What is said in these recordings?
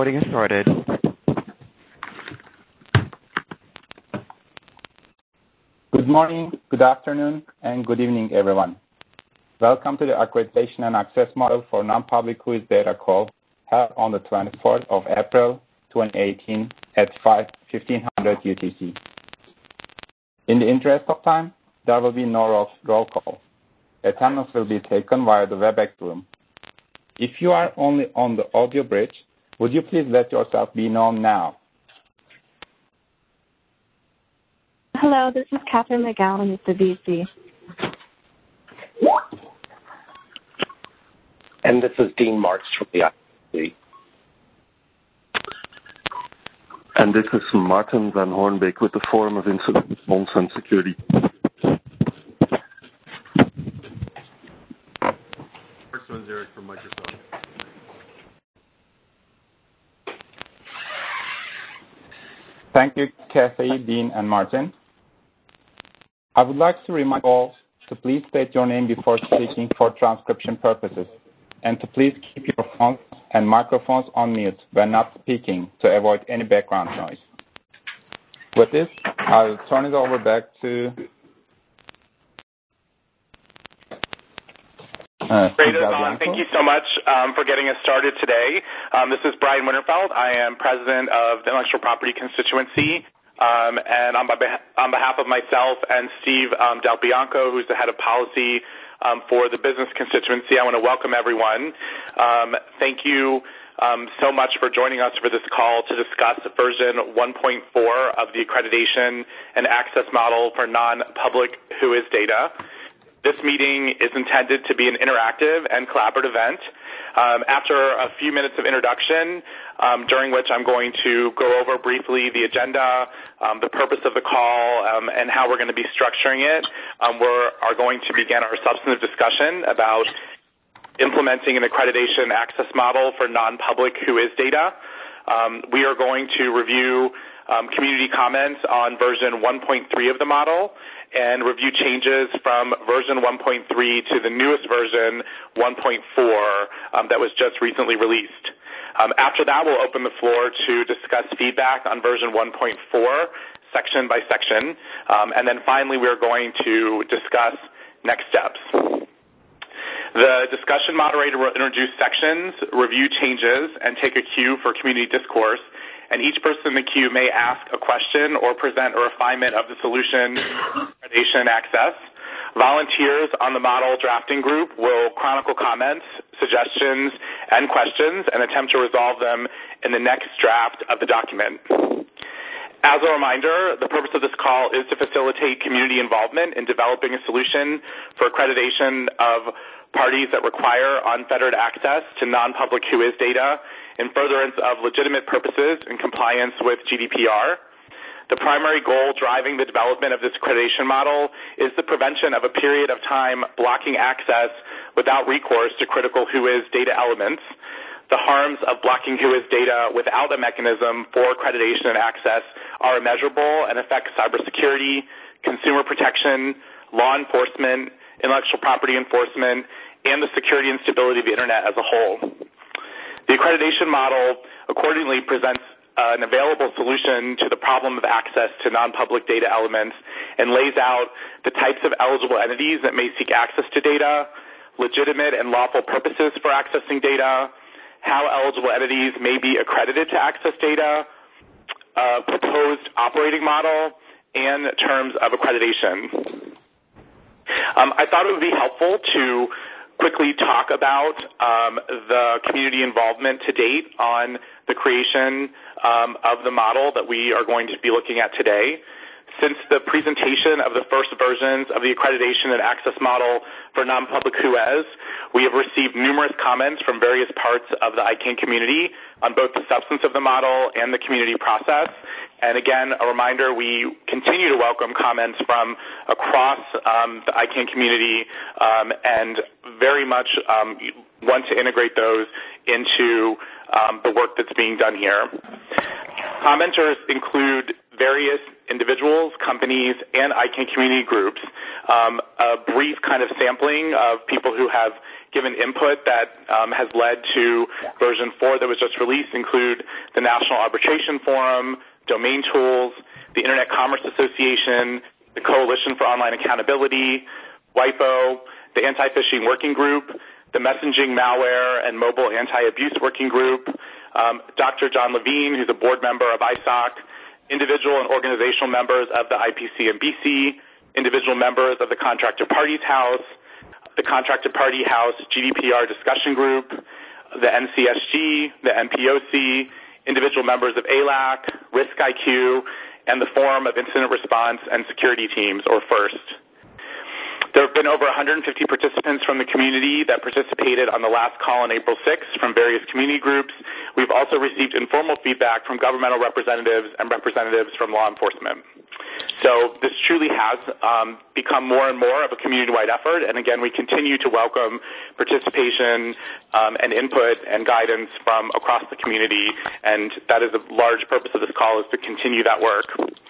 Recording started. Good morning, good afternoon, and good evening, everyone. Welcome to the Accreditation and Access Model for Non-Public Quiz Data call held on the 24th of April 2018 at 1500 UTC. In the interest of time, there will be no roll call. Attendance will be taken via the WebEx room. If you are only on the audio bridge, would you please let yourself be known now? Hello, this is Catherine McGowan with the VC. And this is Dean Marks from the IC. And this is Martin van Hoornbeek with the Forum of Incident Response and Security. First one's Eric from Microsoft. Thank you, Kathy, Dean, and Martin. I would like to remind all to please state your name before speaking for transcription purposes, and to please keep your phones and microphones on mute when not speaking to avoid any background noise. With this, I'll turn it over back to Great, thank you so much for getting us started today. This is Brian Winterfeld. I am president of the Intellectual Property Constituency, and on behalf of myself and Steve Del Bianco, who's the head of policy for the business constituency, I want to welcome everyone. Thank you so much for joining us for this call to discuss version 1.4 of the accreditation and access model for non-public WHOIS data. This meeting is intended to be an interactive and collaborative event. After a few minutes of introduction, during which I'm going to go over briefly the agenda, the purpose of the call, and how we're going to be structuring it, we are going to begin our substantive discussion about implementing an accreditation access model for non-public WHOIS data. We are going to review community comments on version 1.3 of the model and review changes from version 1.3 to the newest version 1.4 that was just recently released. After that, we'll open the floor to discuss feedback on version 1.4 section by section. And then finally, we're going to discuss next steps. The discussion moderator will introduce sections, review changes, and take a cue for community discourse. And each person in the queue may ask a question or present a refinement of the solution, accreditation, and access. Volunteers on the model drafting group will chronicle comments, suggestions, and questions and attempt to resolve them in the next draft of the document. As a reminder, the purpose of this call is to facilitate community involvement in developing a solution for accreditation of parties that require unfettered access to non-public WHOIS data in furtherance of legitimate purposes in compliance with GDPR. The primary goal driving the development of this accreditation model is the prevention of a period of time blocking access without recourse to critical WHOIS data elements. The harms of blocking WHOIS data without a mechanism for accreditation and access are immeasurable and affect cybersecurity, consumer protection, law enforcement, intellectual property enforcement, and the security and stability of the Internet as a whole. The accreditation model accordingly presents an available solution to the problem of access to non-public data elements and lays out the types of eligible entities that may seek access to data, legitimate and lawful purposes for accessing data, how eligible entities may be accredited to access data, a proposed operating model, and terms of accreditation. I thought it would be helpful to quickly talk about the community involvement to date on the creation of the model that we are going to be looking at today. Since the presentation of the first versions of the accreditation and access model for non-public WHOIS, we have received numerous comments from various parts of the ICANN community on both the substance of the model and the community process. And again, a reminder, we continue to welcome comments from across the ICANN community and very much want to integrate those into the work that's being done here. Commenters include various individuals, companies, and ICANN community groups. A brief kind of sampling of people who have given input that has led to version 4 that was just released include the National Arbitration Forum, Domain Tools, the Internet Commerce Association, the Coalition for Online Accountability, WIPO, the Anti-Phishing Working Group, the Messaging, Malware, and Mobile Anti-Abuse Working Group, Dr. John Levine, who's a board member of ISOC, individual and organizational members of the IPC and BC, individual members of the Contracted Parties House, the Contracted Party House GDPR Discussion Group, the NCSG, the NPOC, individual members of ALAC, RISC-IQ, and the Forum of Incident Response and Security Teams, or FIRST. There have been over 150 participants from the community that participated on the last call on April 6th from various community groups. We've also received informal feedback from governmental representatives and representatives from law enforcement. So this truly has become more and more of a community-wide effort, and again, we continue to welcome participation and input and guidance from across the community, and that is a large purpose of this call, is to continue that work.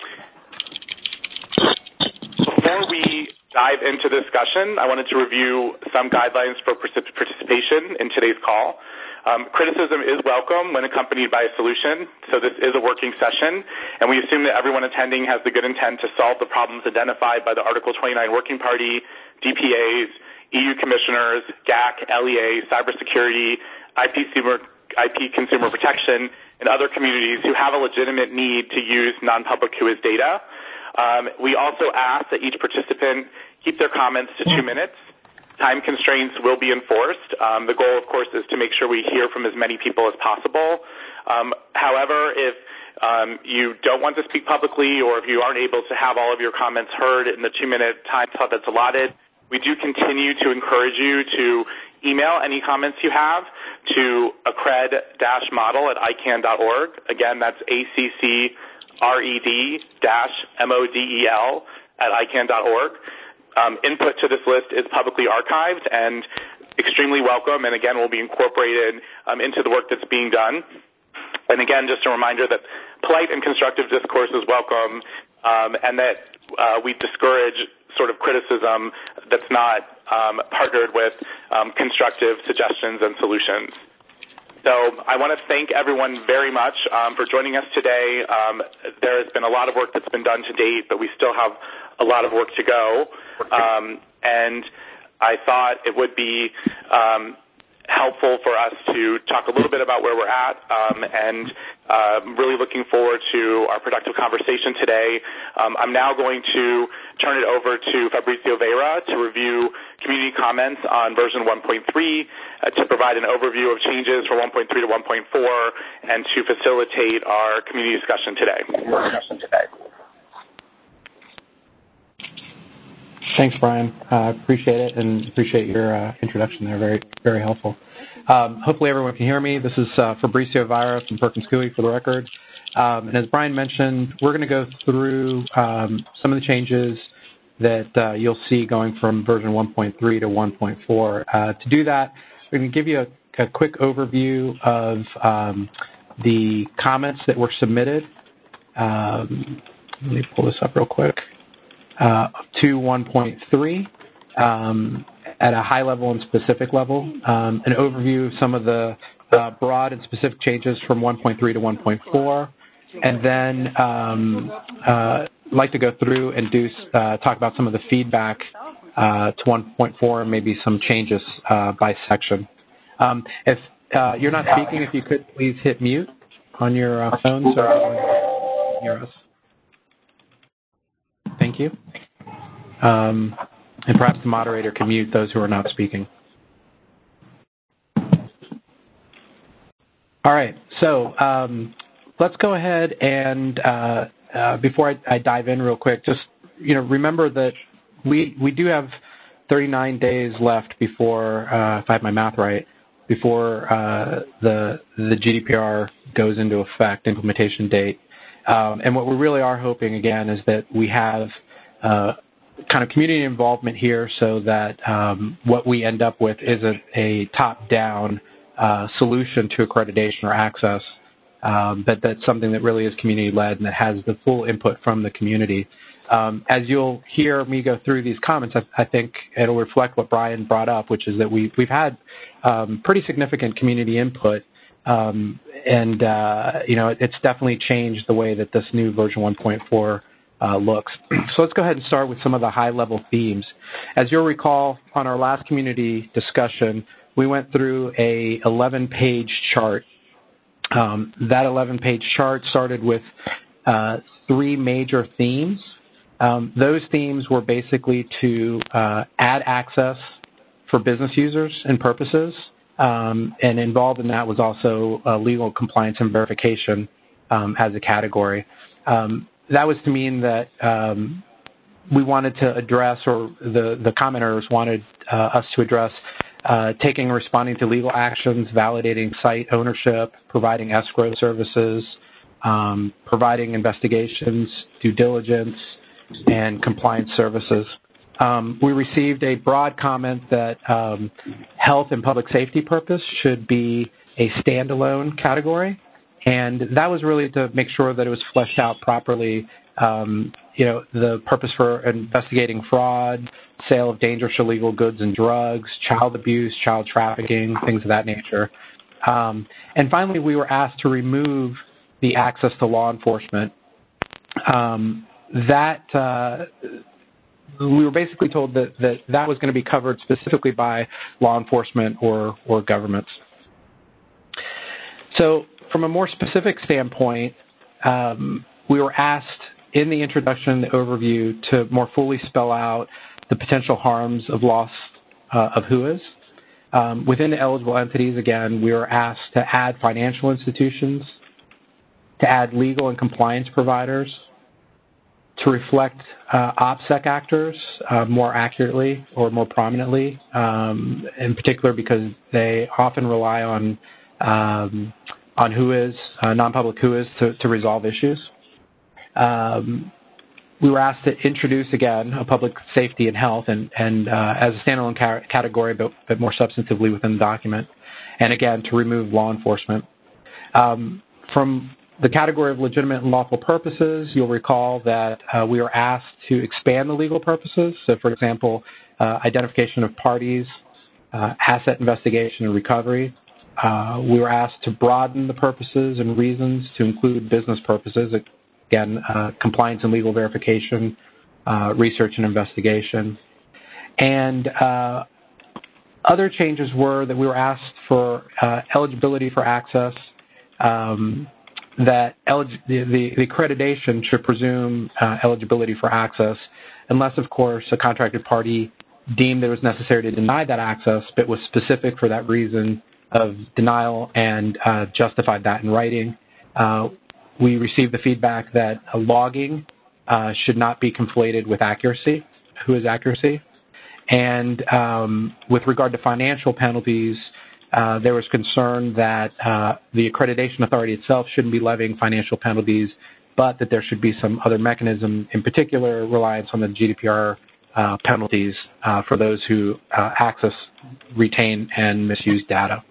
Before we dive into the discussion, I wanted to review some guidelines for participation in today's call. Criticism is welcome when accompanied by a solution, so this is a working session, and we assume that everyone attending has the good intent to solve the problems identified by the Article 29 Working Party, DPAs, EU commissioners, GAC, LEA, cybersecurity, IP consumer protection, and other communities who have a legitimate need to use non-public WHOIS data. We also ask that each participant keep their comments to 2 minutes. Time constraints will be enforced. The goal, of course, is to make sure we hear from as many people as possible. However, if you don't want to speak publicly or if you aren't able to have all of your comments heard in the 2-minute time slot that's allotted, we do continue to encourage you to email any comments you have to accred-model@icann.org. Again, that's accred-model@icann.org. Input to this list is publicly archived and extremely welcome, and again, will be incorporated into the work that's being done. And again, just a reminder that polite and constructive discourse is welcome, and that we discourage sort of criticism that's not partnered with constructive suggestions and solutions. So I want to thank everyone very much for joining us today. There has been a lot of work that's been done to date, but we still have a lot of work to go. And I thought it would be helpful for us to talk a little bit about where we're at, and really looking forward to our productive conversation today. I'm now going to turn it over to Fabrizio Vera to review community comments on version 1.3, to provide an overview of changes from 1.3 to 1.4, and to facilitate our community discussion today. Thanks, Brian. Appreciate it, and appreciate your introduction there. Very, very helpful. Hopefully everyone can hear me. This is Fabrizio Vera from Perkins Coie for the record. And as Brian mentioned, we're going to go through some of the changes that you'll see going from version 1.3 to 1.4. To do that, we're going to give you a quick overview of the comments that were submitted. Let me pull this up real quick. To 1.3 at a high level and specific level, an overview of some of the broad and specific changes from 1.3 to 1.4, and then like to go through and talk about some of the feedback to 1.4 and maybe some changes by section. If you're not speaking, if you could please hit mute on your phone so everyone can hear us. Thank you. And perhaps the moderator can mute those who are not speaking. All right, so let's go ahead and before I dive in real quick, just remember that we do have 39 days left before, if I have my math right, before the GDPR goes into effect, implementation date. And what we really are hoping, again, is that we have kind of community involvement here so that what we end up with isn't a top-down solution to accreditation or access, but that's something that really is community-led and that has the full input from the community. As you'll hear me go through these comments, I think it'll reflect what Brian brought up, which is that we've had pretty significant community input, and it's definitely changed the way that this new version 1.4 looks. So let's go ahead and start with some of the high-level themes. As you'll recall, on our last community discussion, we went through a 11-page chart. That 11-page chart started with 3 major themes. Those themes were basically to add access for business users and purposes, and involved in that was also legal compliance and verification as a category. That was to mean that we wanted to address, or the commenters wanted us to address, taking and responding to legal actions, validating site ownership, providing escrow services, providing investigations, due diligence, and compliance services. We received a broad comment that health and public safety purpose should be a standalone category, and that was really to make sure that it was fleshed out properly. The purpose for investigating fraud, sale of dangerous illegal goods and drugs, child abuse, child trafficking, things of that nature. And finally, we were asked to remove the access to law enforcement. We were basically told that was going to be covered specifically by law enforcement or governments. So from a more specific standpoint, we were asked in the introduction, the overview, to more fully spell out the potential harms of loss of WHOIS. Within the eligible entities, again, we were asked to add financial institutions, to add legal and compliance providers, to reflect OPSEC actors more accurately or more prominently, in particular because they often rely on WHOIS, non-public WHOIS, to resolve issues. We were asked to introduce, again, a public safety and health and as a standalone category, but more substantively within the document, and again, to remove law enforcement. From the category of legitimate and lawful purposes, you'll recall that we were asked to expand the legal purposes. So, for example, identification of parties, asset investigation and recovery. We were asked to broaden the purposes and reasons to include business purposes. Again, compliance and legal verification, research and investigation. And other changes were that we were asked for eligibility for access, that the accreditation should presume eligibility for access, unless, of course, a contracted party deemed it was necessary to deny that access, but was specific for that reason of denial and justified that in writing. We received the feedback that logging should not be conflated with accuracy, WHOIS accuracy. And with regard to financial penalties, there was concern that the accreditation authority itself shouldn't be levying financial penalties, but that there should be some other mechanism, in particular reliance on the GDPR penalties for those who access, retain, and misuse data.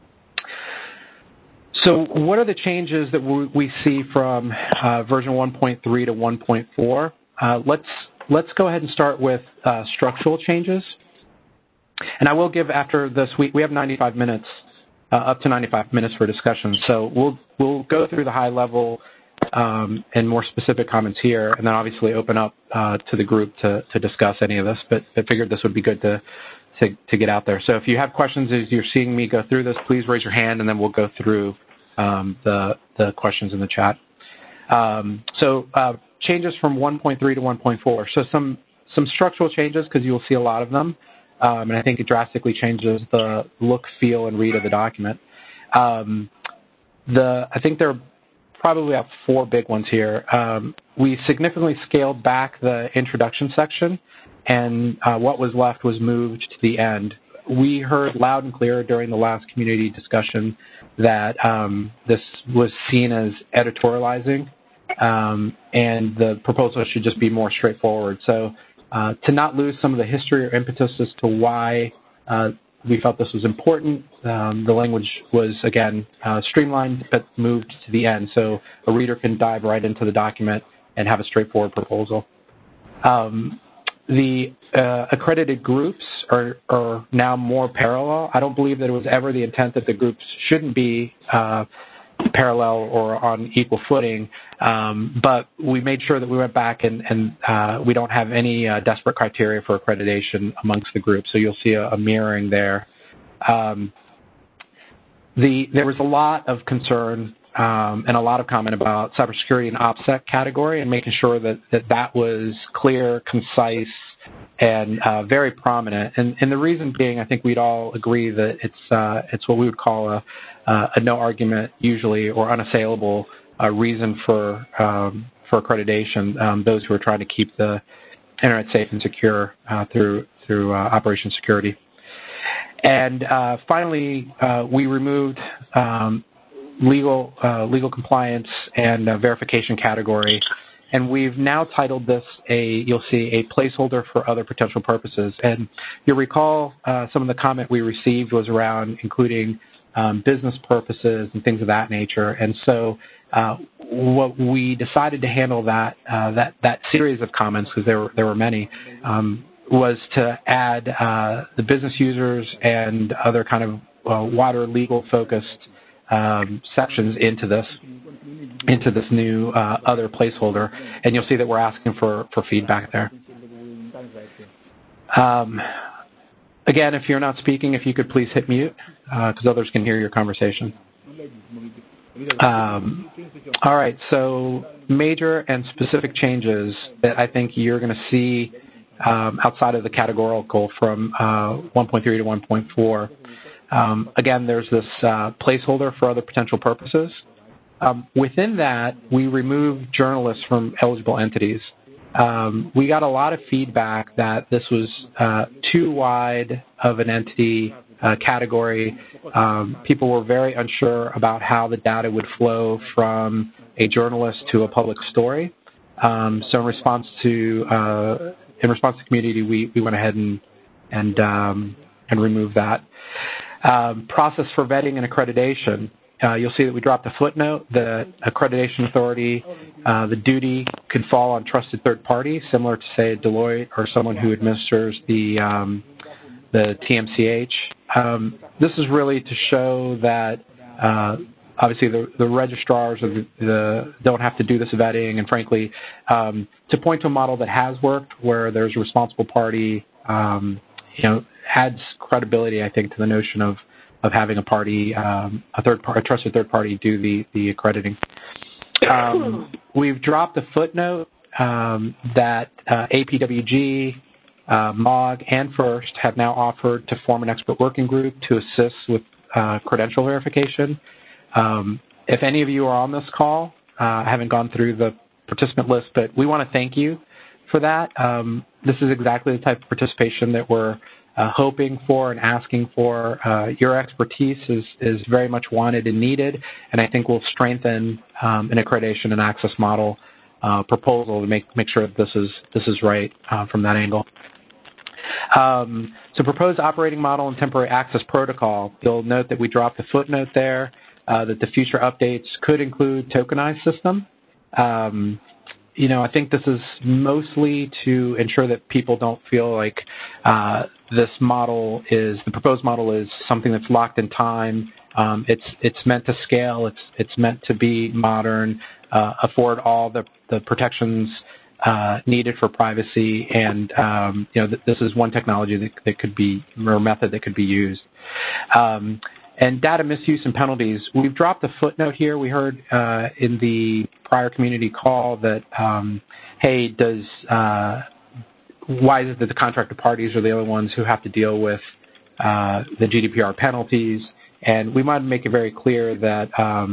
So what are the changes that we see from version 1.3 to 1.4? Let's go ahead and start with structural changes. And I will give, after this week, we have 95 minutes, up to 95 minutes for discussion. So we'll go through the high level and more specific comments here, and then obviously open up to the group to discuss any of this. But I figured this would be good to get out there. So if you have questions as you're seeing me go through this, please raise your hand, and then we'll go through the questions in the chat. So changes from 1.3 to 1.4. So some structural changes, because you'll see a lot of them. And I think it drastically changes the look, feel, and read of the document. I think there are probably about 4 big ones here. We significantly scaled back the introduction section, and what was left was moved to the end. We heard loud and clear during the last community discussion that this was seen as editorializing, and the proposal should just be more straightforward. So to not lose some of the history or impetus as to why we felt this was important, the language was, again, streamlined but moved to the end, so a reader can dive right into the document and have a straightforward proposal. The accredited groups are now more parallel. I don't believe that it was ever the intent that the groups shouldn't be parallel or on equal footing, but we made sure that we went back and we don't have any desperate criteria for accreditation amongst the groups, so you'll see a mirroring there. There was a lot of concern and a lot of comment about cybersecurity and OPSEC category and making sure that was clear, concise, and very prominent. And the reason being, I think we'd all agree that it's what we would call a no argument usually or unassailable reason for accreditation. Those who are trying to keep the internet safe and secure through operation security. And finally, we removed legal compliance and verification category, and we've now titled this you'll see a placeholder for other potential purposes. And you'll recall some of the comment we received was around including business purposes and things of that nature. And so what we decided to handle that series of comments, because there were many, was to add the business users and other kind of wider legal-focused sections into this new other placeholder, and you'll see that we're asking for feedback there. Again, if you're not speaking, if you could please hit mute, because others can hear your conversation. All right, so major and specific changes that I think you're going to see outside of the categorical from 1.3 to 1.4. Again, there's this placeholder for other potential purposes. Within that, we removed journalists from eligible entities. We got a lot of feedback that this was too wide of an entity category. People were very unsure about how the data would flow from a journalist to a public story. So in response to the community, we went ahead and removed that. Process for vetting and accreditation. You'll see that we dropped a footnote. The accreditation authority, the duty could fall on trusted third party, similar to, say, Deloitte or someone who administers the TMCH. This is really to show that obviously the registrars don't have to do this vetting, and frankly, to point to a model that has worked where there's a responsible party, adds credibility, I think, to the notion of having a party, a trusted third party do the accrediting. We've dropped a footnote that APWG, MOG, and FIRST have now offered to form an expert working group to assist with credential verification. If any of you are on this call, I haven't gone through the participant list, but we want to thank you for that. This is exactly the type of participation that we're hoping for and asking for. Your expertise is very much wanted and needed, and I think will strengthen an accreditation and access model proposal to make sure that this is right from that angle. So proposed operating model and temporary access protocol. You'll note that we dropped a footnote there that the future updates could include tokenized system. I think this is mostly to ensure that people don't feel like the proposed model is something that's locked in time. It's meant to scale. It's meant to be modern, afford all the protections needed for privacy, and this is one technology that could be, or method that could be used. And data misuse and penalties. We've dropped a footnote here. We heard in the prior community call that, why is it that the contracted parties are the only ones who have to deal with the GDPR penalties? And we want to make it very clear that,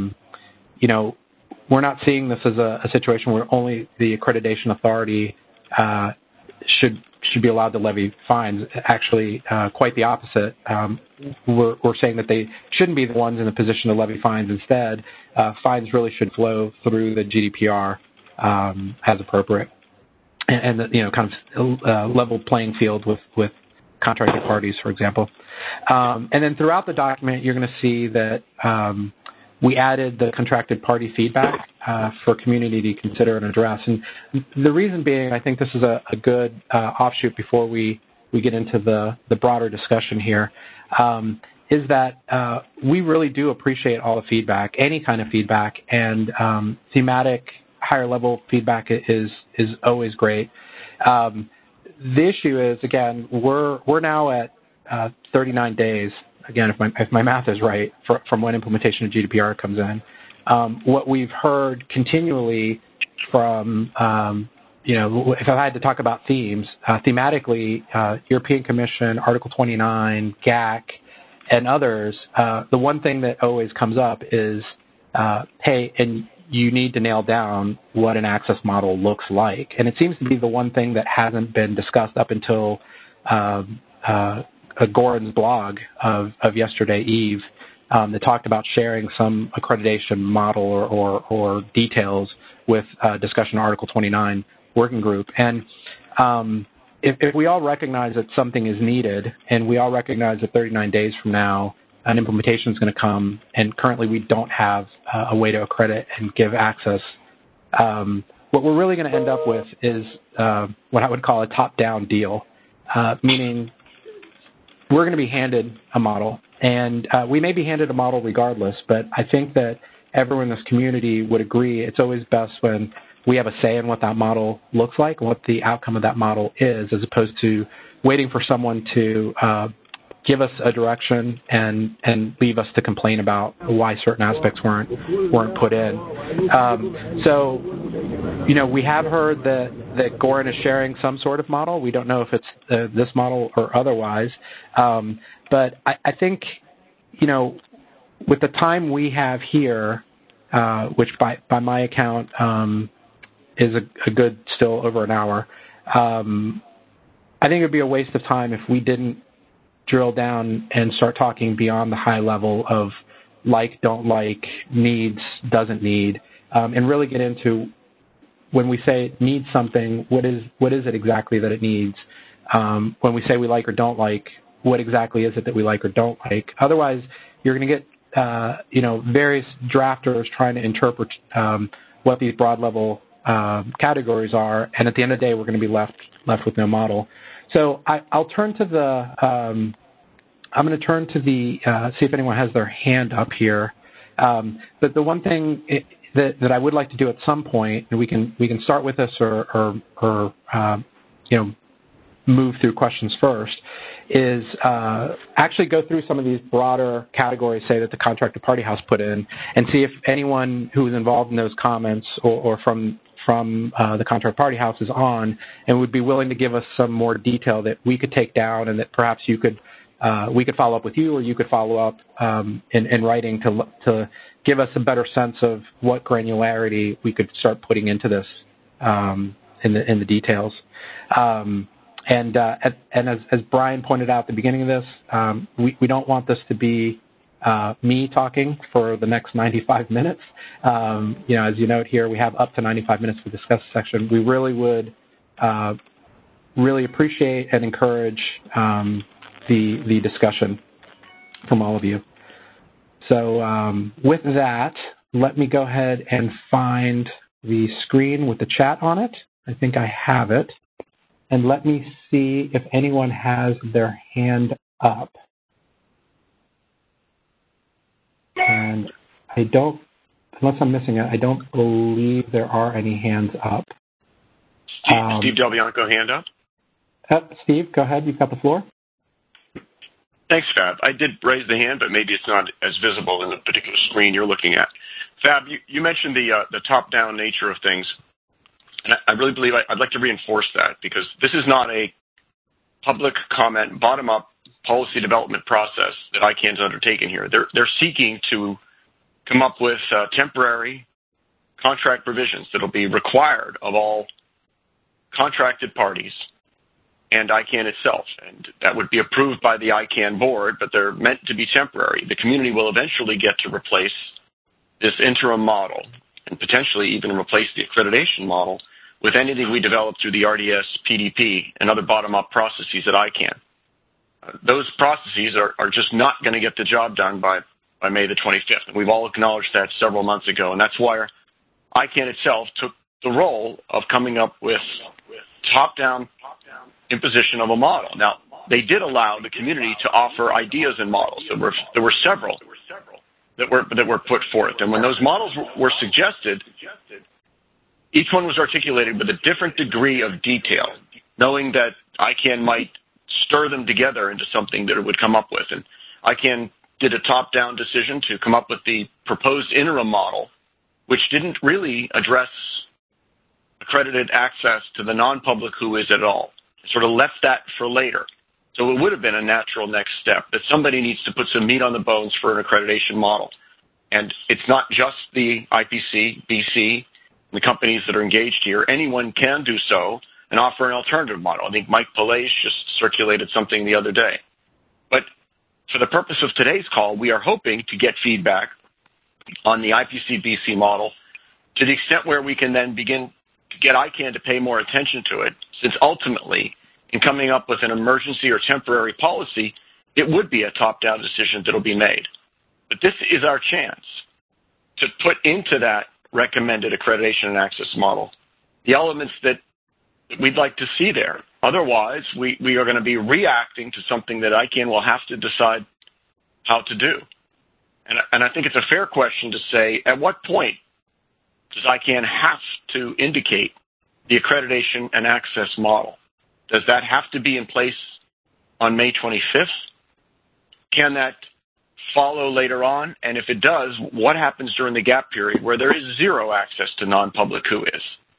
we're not seeing this as a situation where only the accreditation authority should be allowed to levy fines. Actually, quite the opposite. We're saying that they shouldn't be the ones in the position to levy fines. Instead, fines really should flow through the GDPR as appropriate, and kind of level playing field with contracted parties, for example. And then throughout the document, you're going to see that we added the contracted party feedback. for community to consider and address. And the reason being, I think this is a good offshoot before we get into the broader discussion here, is that we really do appreciate all the feedback, any kind of feedback, and thematic, higher-level feedback is always great. The issue is, again, we're now at 39 days, again, if my math is right, from when implementation of GDPR comes in. What we've heard continually from, if I had to talk about themes, thematically, European Commission, Article 29, GAC, and others, the one thing that always comes up is, hey, and you need to nail down what an access model looks like. And it seems to be the one thing that hasn't been discussed up until Goran's blog of yesterday eve that talked about sharing some accreditation model or details with discussion Article 29 working group. And if we all recognize that something is needed, and we all recognize that 39 days from now an implementation is going to come, and currently we don't have a way to accredit and give access, what we're really going to end up with is what I would call a top-down deal, meaning we're going to be handed a model, and we may be handed a model regardless, but I think that everyone in this community would agree it's always best when we have a say in what that model looks like, what the outcome of that model is, as opposed to waiting for someone to give us a direction and leave us to complain about why certain aspects weren't put in. So, we have heard that Goran is sharing some sort of model. We don't know if it's this model or otherwise. But I think, with the time we have here, which by my account is a good still over an hour, I think it would be a waste of time if we didn't drill down and start talking beyond the high level of like, don't like, needs, doesn't need, and really get into when we say it needs something, what is it exactly that it needs? When we say we like or don't like, what exactly is it that we like or don't like? Otherwise, you're going to get various drafters trying to interpret what these broad level categories are, and at the end of the day, we're going to be left with no model. So I'll turn to I'm going to turn to see if anyone has their hand up here. But the one thing that I would like to do at some point, and we can start with this or move through questions first, is actually go through some of these broader categories, say, that the contractor party house put in, and see if anyone who was involved in those comments or from the contract party house is on and would be willing to give us some more detail that we could take down, and that perhaps we could follow up with you, or you could follow up in writing to give us a better sense of what granularity we could start putting into this in the details. And as Brian pointed out at the beginning of this, we don't want this to be me talking for the next 95 minutes. As you note here, we have up to 95 minutes to discuss the section. We really would really appreciate and encourage the discussion from all of you. So with that, let me go ahead and find the screen with the chat on it. I think I have it. And let me see if anyone has their hand up. And I don't, unless I'm missing it, I don't believe there are any hands up. Steve Delbianco, hand up. Steve, go ahead. You've got the floor. Thanks, Fab. I did raise the hand, but maybe it's not as visible in the particular screen you're looking at. Fab, you mentioned the top-down nature of things, and I really believe I'd like to reinforce that, because this is not a public comment, bottom-up policy development process that ICANN's undertaken here. They're seeking to come up with temporary contract provisions that will be required of all contracted parties and ICANN itself, and that would be approved by the ICANN board, but they're meant to be temporary. The community will eventually get to replace this interim model and potentially even replace the accreditation model with anything we develop through the RDS, PDP, and other bottom-up processes at ICANN. Those processes are just not going to get the job done by May the 25th, and we've all acknowledged that several months ago, and that's why ICANN itself took the role of coming up with top-down imposition of a model. Now, they did allow the community to offer ideas and models. There were several that were put forth. And when those models were suggested, each one was articulated with a different degree of detail, knowing that ICANN might stir them together into something that it would come up with. And ICANN did a top-down decision to come up with the proposed interim model, which didn't really address accredited access to the non-public WHOIS at all. It sort of left that for later. So it would have been a natural next step that somebody needs to put some meat on the bones for an accreditation model. And it's not just the IPC, BC, the companies that are engaged here. Anyone can do so and offer an alternative model. I think Mike Pillay just circulated something the other day. But for the purpose of today's call, we are hoping to get feedback on the IPC-BC model to the extent where we can then begin to get ICANN to pay more attention to it, since ultimately, in coming up with an emergency or temporary policy, it would be a top-down decision that will be made. But this is our chance to put into that recommended accreditation and access model the elements that we'd like to see there. Otherwise, we are going to be reacting to something that ICANN will have to decide how to do. And I think it's a fair question to say, at what point does ICANN have to indicate the accreditation and access model? Does that have to be in place on May 25th? Can that follow later on? And if it does, what happens during the gap period where there is zero access to non-public WHOIS?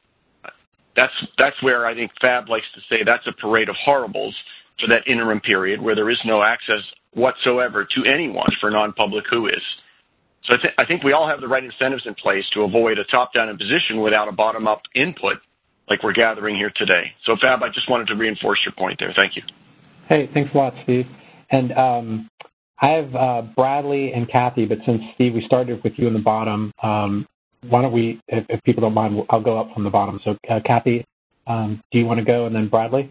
That's where I think Fab likes to say that's a parade of horribles for that interim period where there is no access whatsoever to anyone for non-public WHOIS. So I think we all have the right incentives in place to avoid a top-down imposition without a bottom-up input like we're gathering here today. So Fab, I just wanted to reinforce your point there. Thank you. Hey, thanks a lot, Steve. And I have Bradley and Kathy, but since, Steve, we started with you in the bottom, why don't we, if people don't mind, I'll go up from the bottom. So, Kathy, do you want to go, and then Bradley?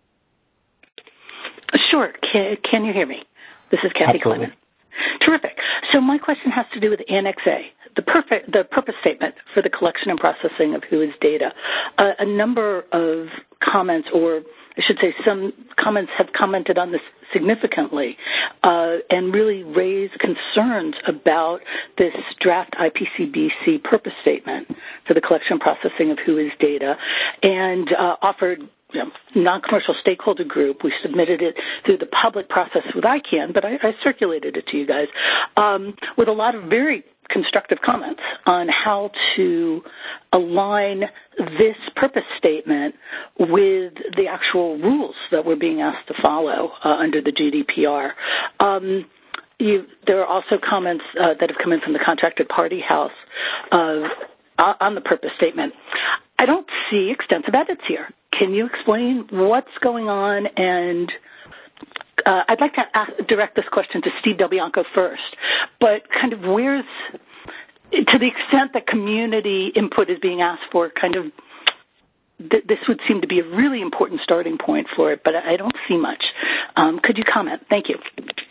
Sure. Can you hear me? This is Kathy Clement. Terrific. So my question has to do with Annex A, the purpose statement for the collection and processing of WHOIS data. A number of comments, or I should say some comments, have commented on this significantly and really raised concerns about this draft IPC-BC purpose statement for the collection and processing of WHOIS data, and offered non-commercial stakeholder group. We submitted it through the public process with ICANN, but I circulated it to you guys with a lot of very constructive comments on how to align this purpose statement with the actual rules that we're being asked to follow under the GDPR. There are also comments that have come in from the contracted party house on the purpose statement. I don't see extensive edits here. Can you explain what's going on? And I'd like to direct this question to Steve Del Bianco first, but kind of where's, to the extent that community input is being asked for, kind of this would seem to be a really important starting point for it, but I don't see much. Could you comment? Thank you.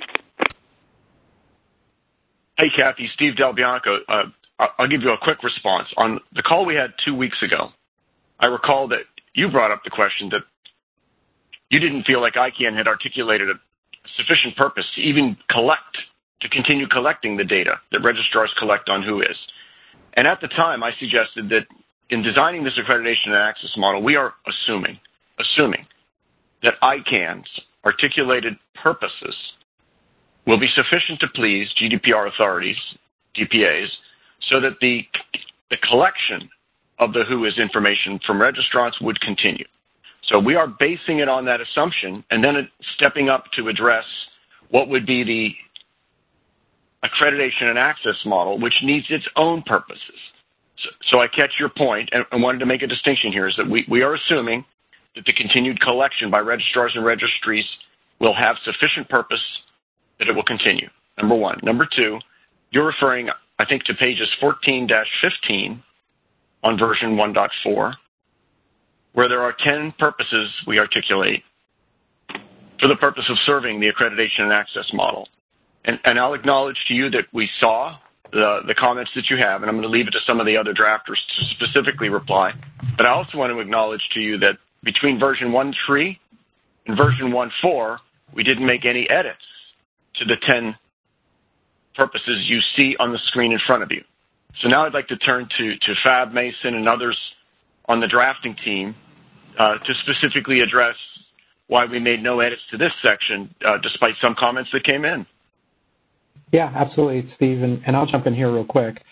Hey, Kathy, Steve Del Bianco. I'll give you a quick response. On the call we had 2 weeks ago, I recall that you brought up the question that you didn't feel like ICANN had articulated a sufficient purpose to even to continue collecting the data that registrars collect on WHOIS. And at the time, I suggested that in designing this accreditation and access model, we are assuming that ICANN's articulated purposes will be sufficient to please GDPR authorities, DPAs, so that the collection of the WHOIS information from registrants would continue. So we are basing it on that assumption and then stepping up to address what would be the accreditation and access model, which needs its own purposes. So I catch your point and wanted to make a distinction here is that we are assuming that the continued collection by registrars and registries will have sufficient purpose that it will continue, number one. Number two, you're referring, I think, to pages 14-15 on version 1.4, where there are 10 purposes we articulate for the purpose of serving the accreditation and access model. And I'll acknowledge to you that we saw the comments that you have, and I'm going to leave it to some of the other drafters to specifically reply. But I also want to acknowledge to you that between version 1.3 and version 1.4, we didn't make any edits to the 10 purposes you see on the screen in front of you. So now I'd like to turn to Fab, Mason, and others on the drafting team to specifically address why we made no edits to this section, despite some comments that came in. Yeah, absolutely, Steve, and I'll jump in here real quick.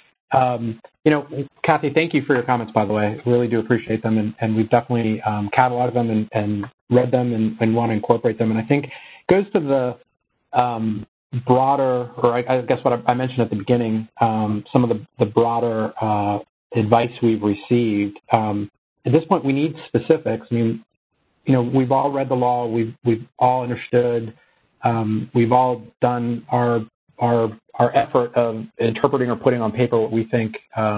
Kathy, thank you for your comments, by the way. I really do appreciate them, and we've definitely cataloged them and read them and want to incorporate them. And I think it goes to the broader, or I guess what I mentioned at the beginning, some of the broader advice we've received. At this point, we need specifics. I mean, we've all read the law. We've all understood. We've all done our effort of interpreting or putting on paper what we think,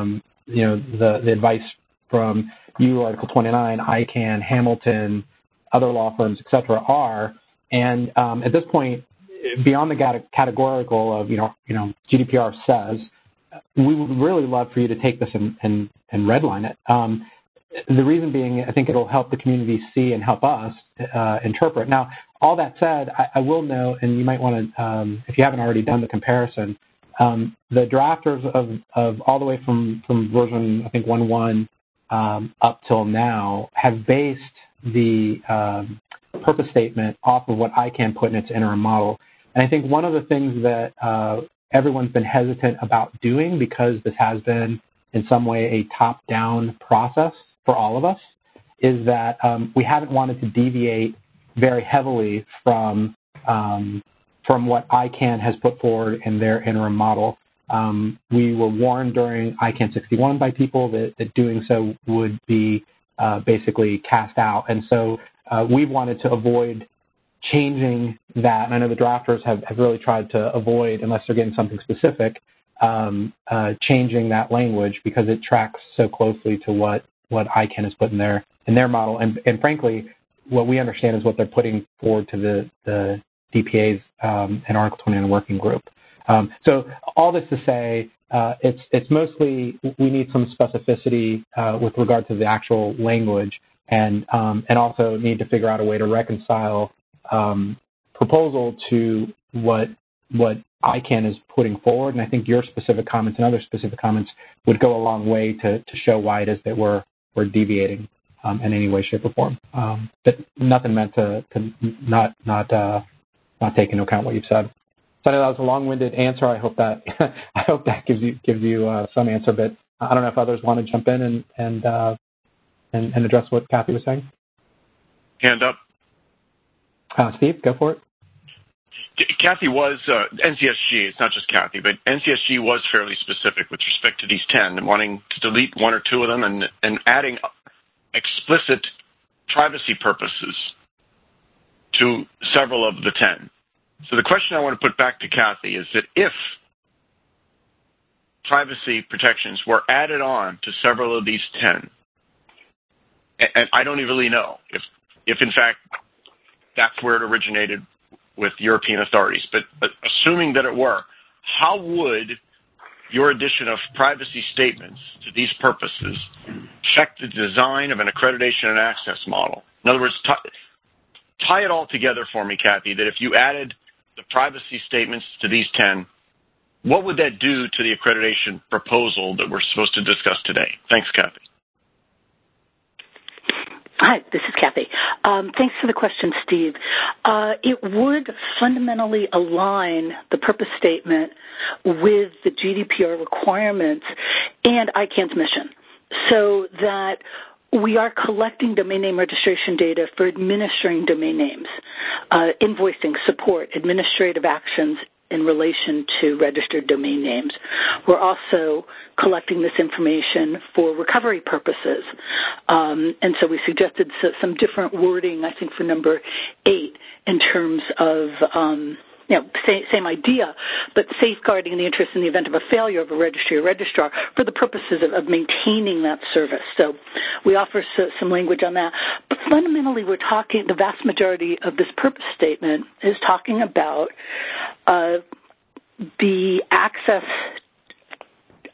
the advice from you, Article 29, ICANN, Hamilton, other law firms, et cetera, are. And at this point, beyond the categorical of, GDPR says, we would really love for you to take this and redline it. The reason being, I think it'll help the community see and help us interpret. Now, all that said, I will note, and you might want to, if you haven't already done the comparison, the drafters of all the way from version, I think, 1.1 up till now have based the purpose statement off of what ICANN put in its interim model. And I think one of the things that everyone's been hesitant about doing, because this has been in some way a top-down process for all of us, is that we haven't wanted to deviate very heavily from what ICANN has put forward in their interim model. We were warned during ICANN 61 by people that doing so would be basically cast out. And so we've wanted to avoid changing that. And I know the drafters have really tried to avoid, unless they're getting something specific, changing that language, because it tracks so closely to what ICANN has put in their model. And frankly, what we understand is what they're putting forward to the DPA's and Article 29 working group. So all this to say, it's mostly we need some specificity with regard to the actual language, and also need to figure out a way to reconcile proposal to what ICANN is putting forward. And I think your specific comments and other specific comments would go a long way to show why it is that we're deviating in any way, shape, or form. But nothing meant to not take into account what you've said. So I know that was a long-winded answer. I hope that gives you some answer. But I don't know if others want to jump in and address what Kathy was saying. Hand up. Steve, go for it. Kathy was, NCSG, it's not just Kathy, but NCSG was fairly specific with respect to these 10 and wanting to delete one or two of them and adding explicit privacy purposes to several of the 10. So the question I want to put back to Kathy is that if privacy protections were added on to several of these 10, and I don't even really know if in fact that's where it originated with European authorities, but assuming that it were, how would your addition of privacy statements to these purposes affect the design of an accreditation and access model? In other words, tie it all together for me, Kathy, that if you added the privacy statements to these 10, what would that do to the accreditation proposal that we're supposed to discuss today? Thanks, Kathy. Hi, this is Kathy. Thanks for the question, Steve. It would fundamentally align the purpose statement with the GDPR requirements and ICANN's mission, so that we are collecting domain name registration data for administering domain names, invoicing, support, administrative actions in relation to registered domain names. We're also collecting this information for recovery purposes. And so we suggested some different wording, I think, for number 8 in terms of, same idea, but safeguarding the interest in the event of a failure of a registry or registrar for the purposes of maintaining that service. So we offer some language on that. But fundamentally, we're talking, the vast majority of this purpose statement is talking about the access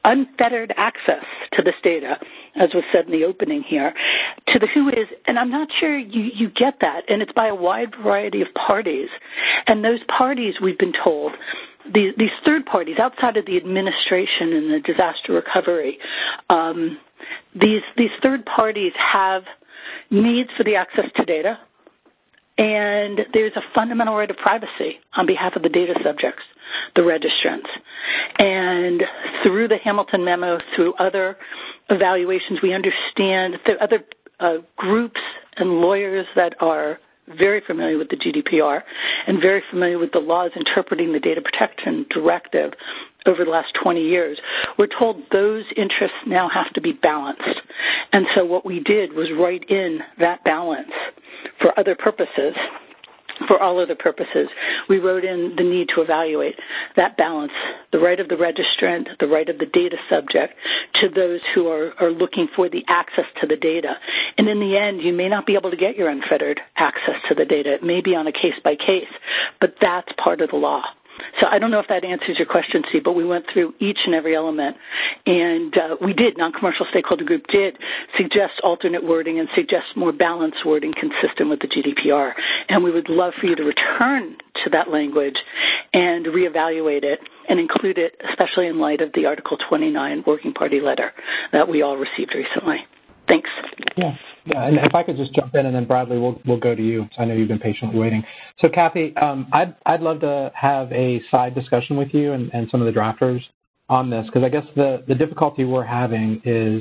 unfettered access to this data, as was said in the opening here, to the who is, and I'm not sure you get that, and it's by a wide variety of parties. And those parties, we've been told, these third parties outside of the administration and the disaster recovery, these third parties have needs for the access to data, and there's a fundamental right of privacy on behalf of the data subjects, the registrants. And through the Hamilton memo, through other evaluations, we understand that other groups and lawyers that are very familiar with the GDPR and very familiar with the laws interpreting the Data Protection Directive over the last 20 years, we're told those interests now have to be balanced. And so what we did was write in that balance for other purposes. For all other purposes, we wrote in the need to evaluate that balance, the right of the registrant, the right of the data subject to those who are looking for the access to the data. And in the end, you may not be able to get your unfettered access to the data. It may be on a case-by-case, but that's part of the law. So I don't know if that answers your question, Steve, but we went through each and every element, and we did, non-commercial stakeholder group did suggest alternate wording and suggest more balanced wording consistent with the GDPR. And we would love for you to return to that language and reevaluate it and include it, especially in light of the Article 29 Working Party letter that we all received recently. Thanks. Yeah, and if I could just jump in, and then Bradley, we'll go to you. I know you've been patiently waiting. So, Kathy, I'd love to have a side discussion with you and some of the drafters on this, because I guess the difficulty we're having is,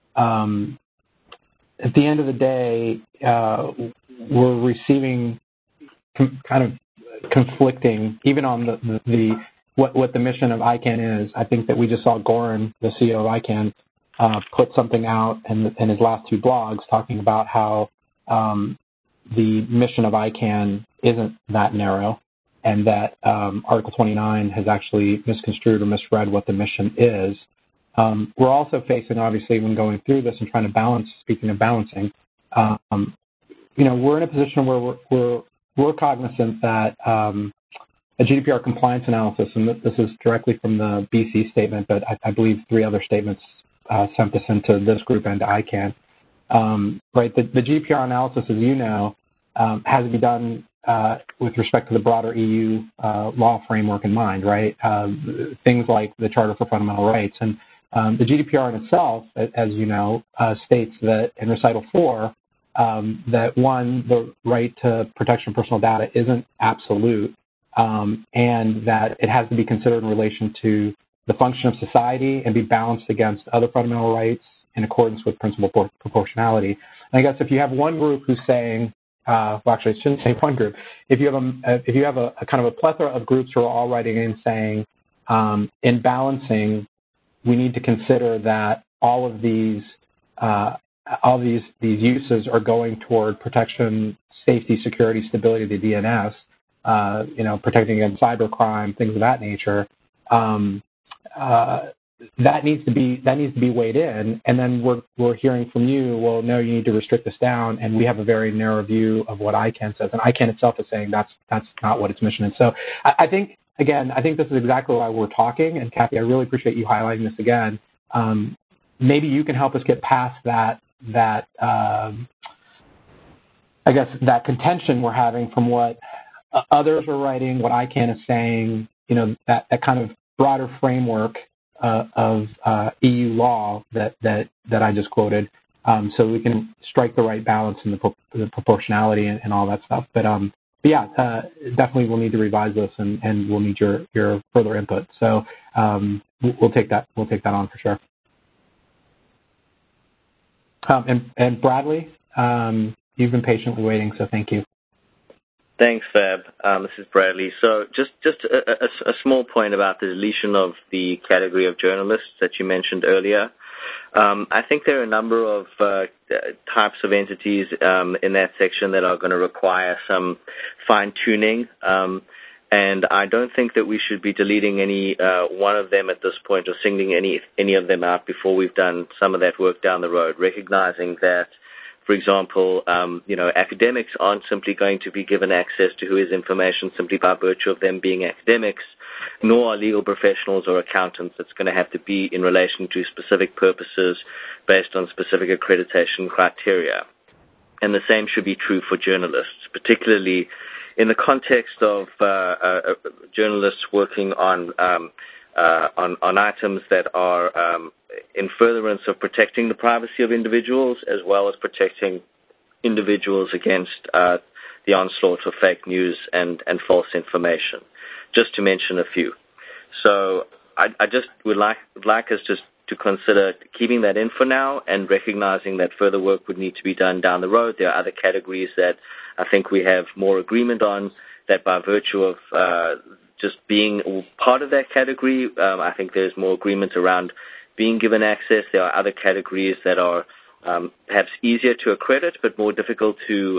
at the end of the day, we're receiving kind of conflicting, even on what the mission of ICANN is. I think that we just saw Goran, the CEO of ICANN, put something out in his last two blogs talking about how the mission of ICANN isn't that narrow, and that Article 29 has actually misconstrued or misread what the mission is. We're also facing, obviously, when going through this and trying to balance, speaking of balancing, we're in a position where we're cognizant that a GDPR compliance analysis, and this is directly from the BC statement, but I believe three other statements sent this into this group and to ICANN. Right, the GDPR analysis, as you know, has to be done with respect to the broader EU law framework in mind, right? Things like the Charter for Fundamental Rights. And the GDPR in itself, as you know, states that in Recital 4, that one, the right to protection of personal data isn't absolute, and that it has to be considered in relation to the function of society and be balanced against other fundamental rights in accordance with principle proportionality. And I guess if you have one group who's saying, well, actually, I shouldn't say one group. If you have a kind of a plethora of groups who are all writing in saying, in balancing, we need to consider that all these uses are going toward protection, safety, security, stability of the DNS, protecting against cybercrime, things of that nature. That needs to be weighed in, and then we're hearing from you, well, no, you need to restrict this down, and we have a very narrow view of what ICANN says, and ICANN itself is saying that's not what its mission is. So I think this is exactly why we're talking, and Kathy, I really appreciate you highlighting this again. Maybe you can help us get past that I guess that contention we're having from what others are writing, what ICANN is saying, that kind of broader framework of EU law that I just quoted, so we can strike the right balance in the proportionality and all that stuff. But yeah, definitely we'll need to revise this, and we'll need your further input. So we'll take that on for sure. And Bradley, you've been patiently waiting, so thank you. Thanks, Fab. This is Bradley. So just a small point about the deletion of the category of journalists that you mentioned earlier. I think there are a number of types of entities in that section that are going to require some fine-tuning, and I don't think that we should be deleting any one of them at this point or singling any of them out before we've done some of that work down the road, recognizing that, for example, academics aren't simply going to be given access to who is information simply by virtue of them being academics. nor are legal professionals or accountants. It's going to have to be in relation to specific purposes based on specific accreditation criteria. And the same should be true for journalists, particularly in the context of journalists working on items that are in furtherance of protecting the privacy of individuals, as well as protecting individuals against the onslaught of fake news and false information, just to mention a few. So I just would like us to consider keeping that in for now and recognizing that further work would need to be done down the road. There are other categories that I think we have more agreement on, that by virtue of just being part of that category, I think there's more agreement around being given access. There are other categories that are perhaps easier to accredit but more difficult to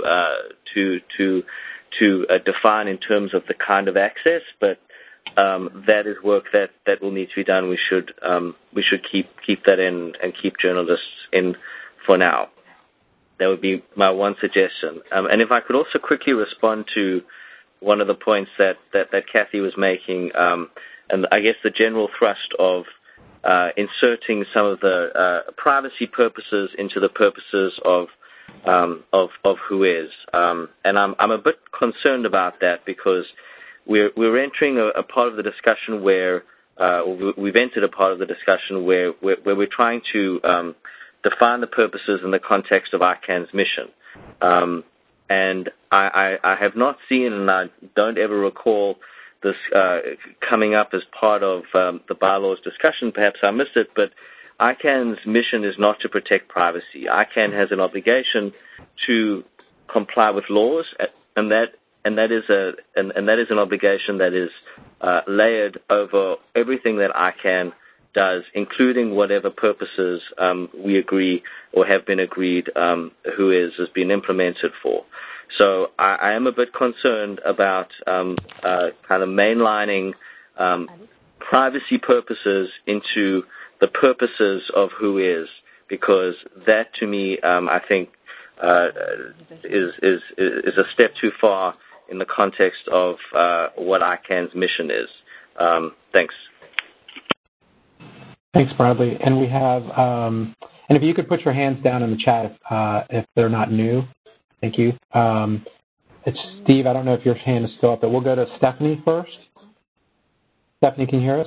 define in terms of the kind of access. But that is work that will need to be done. We should keep that in and keep journalists in for now. That would be my one suggestion. And if I could also quickly respond to one of the points that Kathy was making, and I guess the general thrust of inserting some of the privacy purposes into the purposes of who is. And I'm a bit concerned about that because we're entering a part of the discussion where we've entered a part of the discussion where we're trying to define the purposes in the context of ICANN's mission. And I have not seen, and I don't ever recall this coming up as part of the bylaws discussion. Perhaps I missed it, but ICANN's mission is not to protect privacy. ICANN has an obligation to comply with laws, and that is an obligation that is layered over everything that ICANN does, including whatever purposes we agree or have been agreed has been implemented for. So I am a bit concerned about kind of mainlining privacy purposes into the purposes of who is, because that to me I think is a step too far in the context of what ICANN's mission is. Thanks. Thanks, Bradley. And we have, and if you could put your hands down in the chat if they're not new. Thank you. It's Steve. I don't know if your hand is still up, but we'll go to Stephanie first. Stephanie, can you hear us?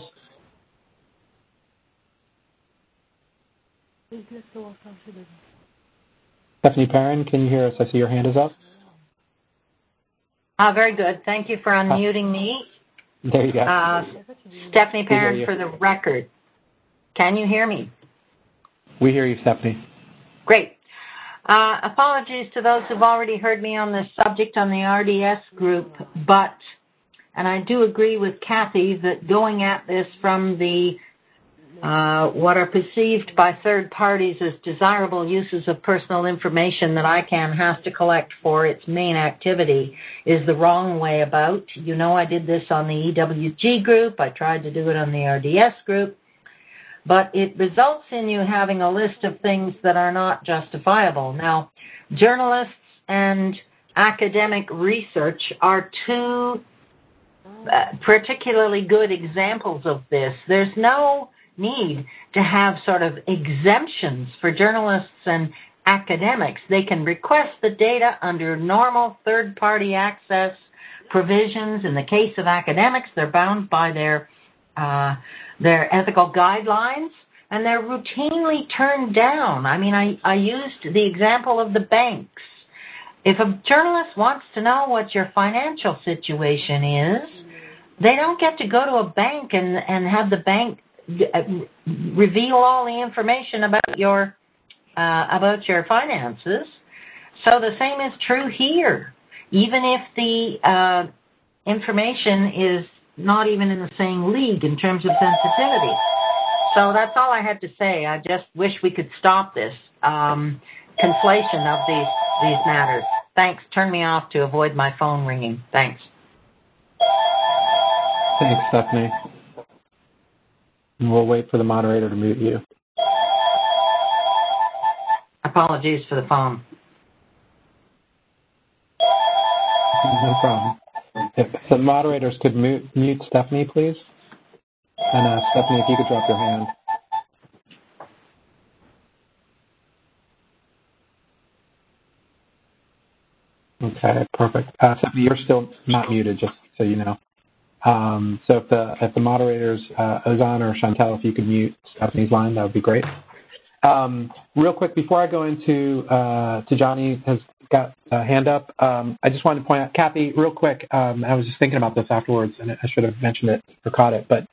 Stephanie Perrin, can you hear us? I see your hand is up. Very good. Thank you for unmuting me. There you go. Stephanie Perrin for the record. Can you hear me? We hear you, Stephanie. Great. Apologies to those who've already heard me on this subject on the RDS group, and I do agree with Kathy that going at this from the what are perceived by third parties as desirable uses of personal information that ICANN has to collect for its main activity is the wrong way about. You know, I did this on the EWG group. I tried to do it on the RDS group. But it results in you having a list of things that are not justifiable. Now, journalists and academic research are two particularly good examples of this. There's no need to have sort of exemptions for journalists and academics. They can request the data under normal third-party access provisions. In the case of academics, they're bound by their ethical guidelines, and they're routinely turned down. I mean, I used the example of the banks. If a journalist wants to know what your financial situation is, they don't get to go to a bank and have the bank reveal all the information about your finances. So the same is true here. Even if the information is not even in the same league in terms of sensitivity. So that's all I had to say. I just wish we could stop this conflation of these matters. Thanks. Turn me off to avoid my phone ringing. Thanks. Thanks, Stephanie. And we'll wait for the moderator to mute you. Apologies for the phone. No problem. If the moderators could mute Stephanie, please. And Stephanie, if you could drop your hand. Okay, perfect. Stephanie, you're still not muted, just so you know. So if the moderators, Ozan or Chantal, if you could mute Stephanie's line, that would be great. Real quick, before I go into Tijani has got a hand up, I just wanted to point out, Kathy, real quick, I was just thinking about this afterwards, and I should have mentioned it or caught it, but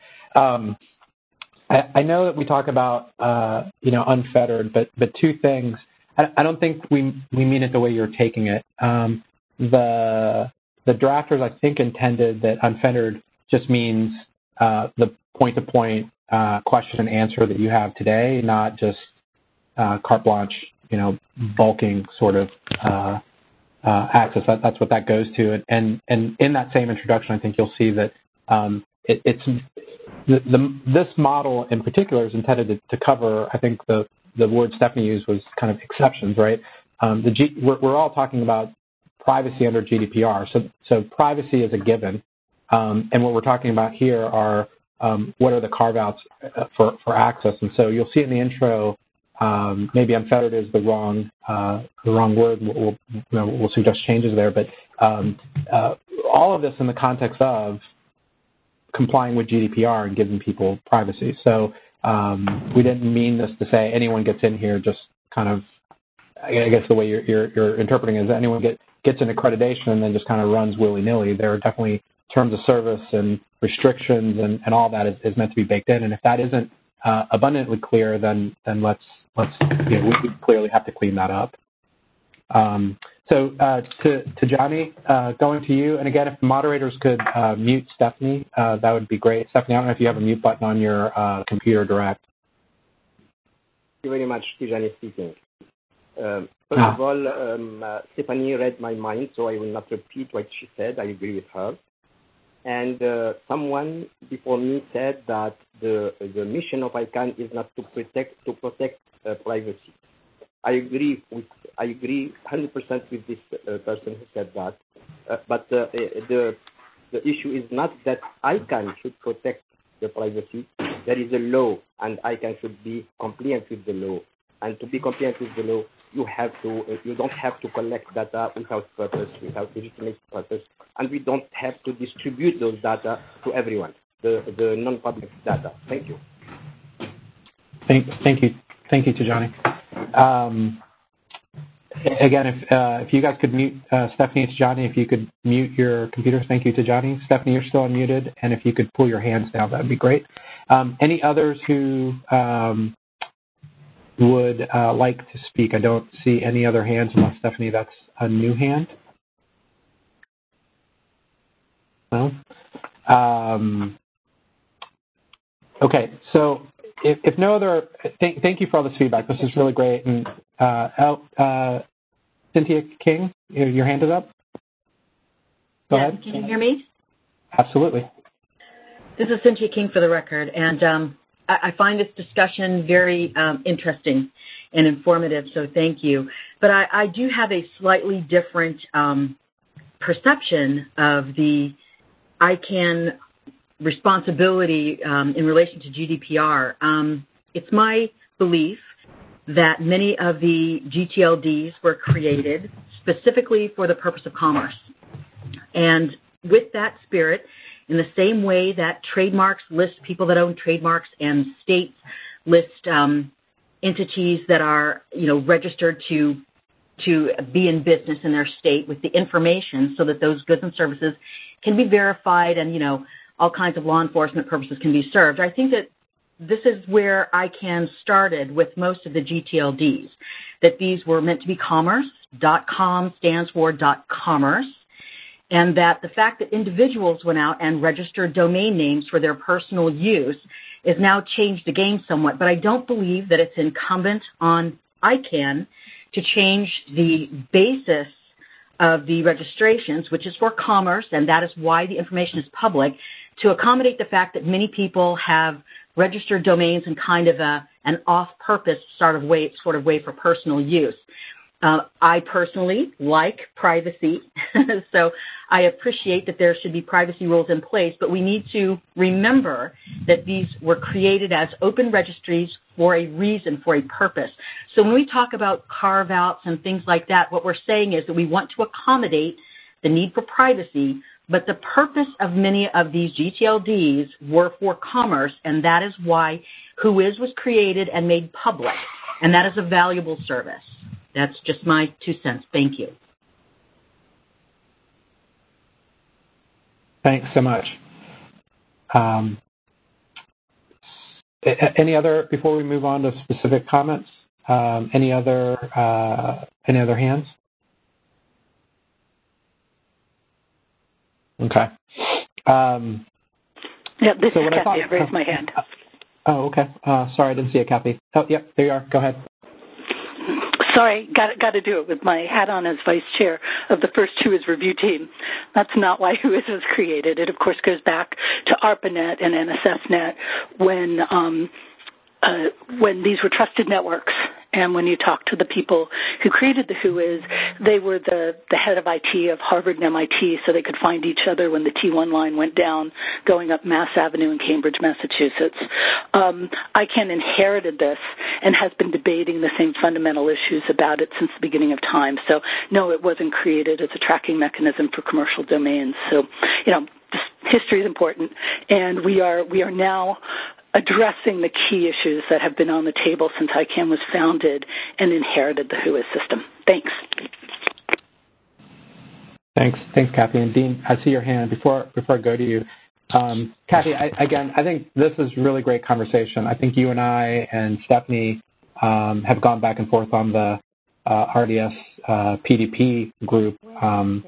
I know that we talk about, unfettered, but two things. I don't think we mean it the way you're taking it. The drafters, I think, intended that unfettered just means the point-to-point question and answer that you have today, not just carte blanche, bulking sort of access. That's what that goes to. And in that same introduction, I think you'll see that this model in particular is intended to cover, I think the word Stephanie used was kind of exceptions, right? We're all talking about privacy under GDPR. So privacy is a given. And what we're talking about here are what are the carve-outs for access. And so you'll see in the intro, maybe unfettered is the wrong word. We'll suggest changes there. But all of this in the context of complying with GDPR and giving people privacy. So we didn't mean this to say anyone gets in here just kind of, I guess the way you're interpreting it is anyone gets an accreditation and then just kind of runs willy-nilly. There are definitely terms of service and restrictions and all that is meant to be baked in. And if that isn't abundantly clear, then let's we clearly have to clean that up. So to Johnny, going to you. And again, if the moderators could mute Stephanie, that would be great. Stephanie, I don't know if you have a mute button on your computer direct. Thank you very much, Tijani speaking. First of all, Stephanie read my mind, so I will not repeat what she said. I agree with her. And someone before me said that the mission of ICANN is not to protect privacy. I agree 100% with this person who said that. But the issue is not that ICANN should protect the privacy. There is a law, and ICANN should be compliant with the law. And to be compliant with the law, you don't have to collect data without purpose, without legitimate purpose, and we don't have to distribute those data to everyone, the non-public data. Thank you. Thank you, Tijani. Again, if you guys could mute Stephanie and Tijani, if you could mute your computers. Thank you, Tijani. Stephanie, you're still unmuted, and if you could pull your hands down, that would be great. Any others who would like to speak? I don't see any other hands unless, Stephanie, that's a new hand. No? Okay, so if no other, thank you for all this feedback. This is really great. And Cynthia King, your hand is up. Go ahead. Can you hear me? Absolutely. This is Cynthia King for the record, and I find this discussion very interesting and informative, so thank you. But I do have a slightly different perception of the ICANN responsibility in relation to GDPR. It's my belief that many of the GTLDs were created specifically for the purpose of commerce. And with that spirit, in the same way that trademarks list people that own trademarks and states list entities that are, registered to be in business in their state with the information so that those goods and services can be verified and, all kinds of law enforcement purposes can be served. I think that this is where ICANN started with most of the GTLDs, that these were meant to be commerce. .com stands for .commerce. And that the fact that individuals went out and registered domain names for their personal use has now changed the game somewhat. But I don't believe that it's incumbent on ICANN to change the basis of the registrations, which is for commerce, and that is why the information is public, to accommodate the fact that many people have registered domains in kind of an off-purpose sort of way for personal use. I personally like privacy, so I appreciate that there should be privacy rules in place, but we need to remember that these were created as open registries for a reason, for a purpose. So when we talk about carve-outs and things like that, what we're saying is that we want to accommodate the need for privacy, but the purpose of many of these GTLDs were for commerce, and that is why WHOIS was created and made public, and that is a valuable service. That's just my 2 cents. Thank you. Thanks so much. Any other, before we move on to specific comments, any other hands? Okay. This is Kathy. I raised my hand. Oh, okay. Sorry, I didn't see it, Kathy. Oh, yep, there you are. Go ahead. Sorry, got to do it with my hat on as vice chair of the first WHOIS review team. That's not why WHOIS was created. It, of course, goes back to ARPANET and NSFNet when these were trusted networks. And when you talk to the people who created the WHOIS, they were the head of IT of Harvard and MIT, so they could find each other when the T1 line went down going up Mass Avenue in Cambridge, Massachusetts. ICANN inherited this and has been debating the same fundamental issues about it since the beginning of time. So, no, it wasn't created as a tracking mechanism for commercial domains. So, history is important, and we are now addressing the key issues that have been on the table since ICANN was founded and inherited the WHOIS system. Thanks. Thanks, Kathy. And Dean, I see your hand. Before I go to you, Kathy, I think this is really great conversation. I think you and I and Stephanie have gone back and forth on the RDS PDP group, and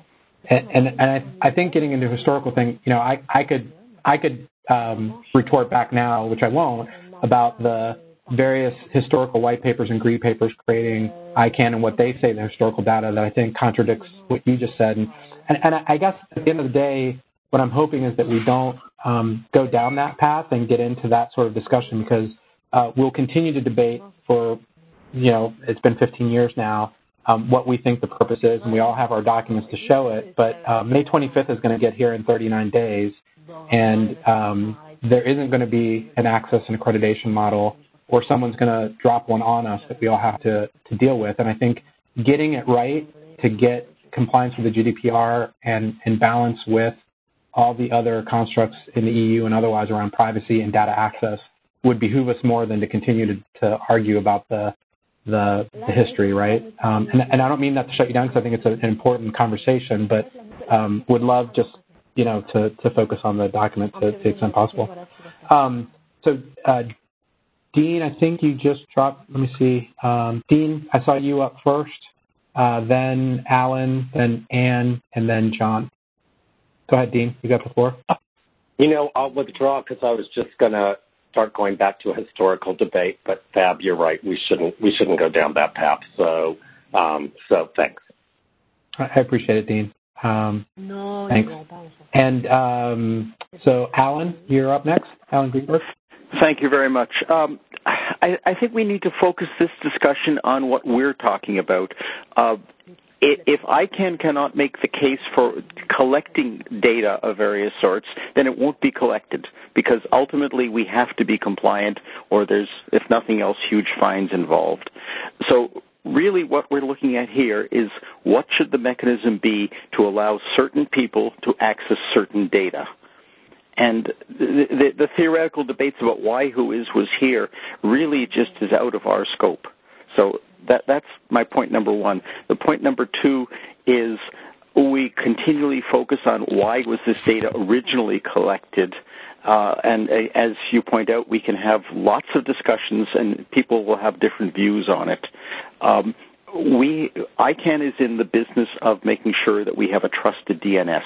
I think getting into a historical thing, I could retort back now, which I won't, about the various historical white papers and green papers creating ICANN and what they say the historical data that I think contradicts what you just said. And I guess at the end of the day, what I'm hoping is that we don't go down that path and get into that sort of discussion, because we'll continue to debate for, it's been 15 years now, what we think the purpose is, and we all have our documents to show it. But May 25th is going to get here in 39 days, and there isn't going to be an access and accreditation model, or someone's going to drop one on us that we all have to deal with. And I think getting it right to get compliance with the GDPR and balance with all the other constructs in the EU and otherwise around privacy and data access would behoove us more than to continue to argue about the history, right? And I don't mean that to shut you down, because I think it's an important conversation, but would love just to focus on the document to the extent possible. So, Dean, I think you just dropped. Let me see. Dean, I saw you up first, then Alan, then Anne, and then John. Go ahead, Dean. You got the floor. I'll withdraw because I was just going to start going back to a historical debate. But Fab, you're right. We shouldn't go down that path. So thanks. I appreciate it, Dean. Thanks. And so, Alan, you're up next. Alan Greenberg. Thank you very much. I think we need to focus this discussion on what we're talking about. If ICANN cannot make the case for collecting data of various sorts, then it won't be collected, because ultimately we have to be compliant, or there's, if nothing else, huge fines involved. So really what we're looking at here is what should the mechanism be to allow certain people to access certain data. And the theoretical debates about why WHOIS was here really just is out of our scope. So that's my point number one. The point number two is we continually focus on why was this data originally collected. And as you point out, we can have lots of discussions and people will have different views on it. ICANN is in the business of making sure that we have a trusted DNS.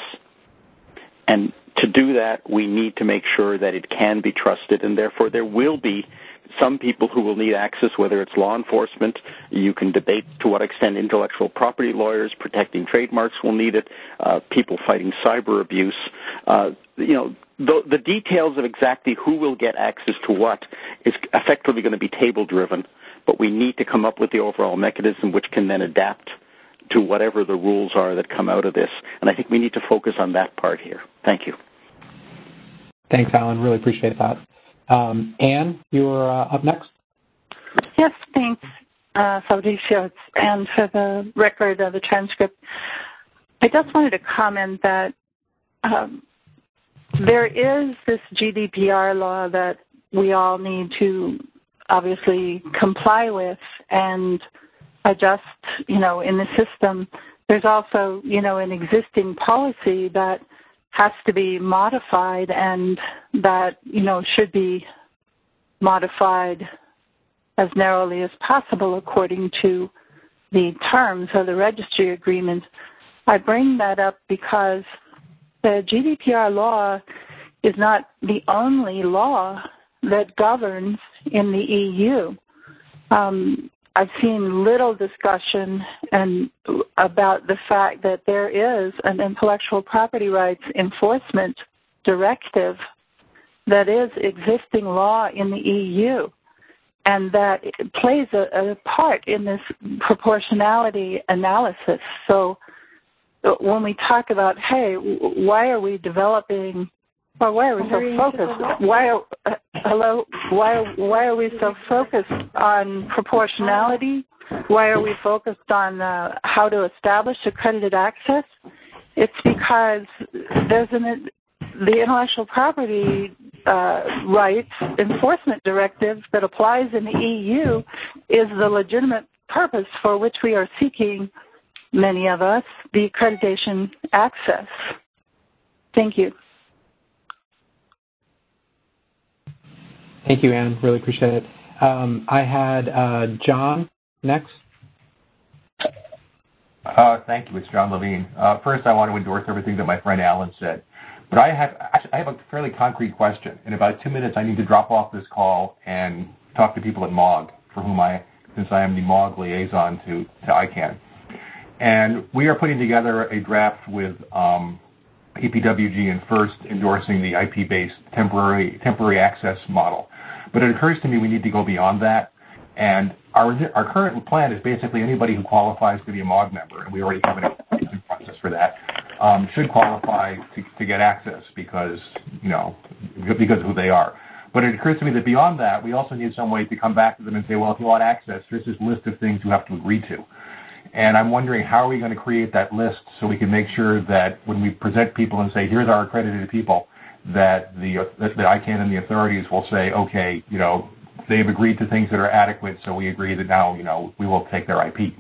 And to do that, we need to make sure that it can be trusted, and therefore there will be some people who will need access, whether it's law enforcement. You can debate to what extent intellectual property lawyers protecting trademarks will need it, people fighting cyber abuse. The details of exactly who will get access to what is effectively going to be table-driven, but we need to come up with the overall mechanism which can then adapt to whatever the rules are that come out of this. And I think we need to focus on that part here. Thank you. Thanks, Alan. Really appreciate that. Anne, you're up next. Yes, thanks, Fabricio, and for the record of the transcript. I just wanted to comment that there is this GDPR law that we all need to obviously comply with and adjust, in the system. There's also, an existing policy that has to be modified and that, should be modified as narrowly as possible according to the terms of the registry agreement. I bring that up because the GDPR law is not the only law that governs in the EU. I've seen little discussion about the fact that there is an intellectual property rights enforcement directive that is existing law in the EU, and that plays a part in this proportionality analysis. So when we talk about, hey, why are we developing, or why are we so focused? Why are we so focused on proportionality? Why are we focused on how to establish accredited access? It's because there's the intellectual property rights enforcement directive that applies in the EU is the legitimate purpose for which we are seeking, many of us, the accreditation access. Thank you. Thank you, Anne. Really appreciate it. I had John next. Thank you. It's John Levine. First, I want to endorse everything that my friend Alan said. But I have a fairly concrete question. In about 2 minutes, I need to drop off this call and talk to people at MOG, since I am the MOG liaison to ICANN. And we are putting together a draft with APWG and FIRST endorsing the IP-based temporary access model. But it occurs to me we need to go beyond that. And our current plan is basically anybody who qualifies to be a MOG member, and we already have an application process for that, should qualify to get access because of who they are. But it occurs to me that beyond that, we also need some way to come back to them and say, well, if you want access, here's this list of things you have to agree to. And I'm wondering, how are we going to create that list so we can make sure that when we present people and say, here's our accredited people, that ICANN and the authorities will say, okay, they've agreed to things that are adequate, so we agree that now, we will take their IP.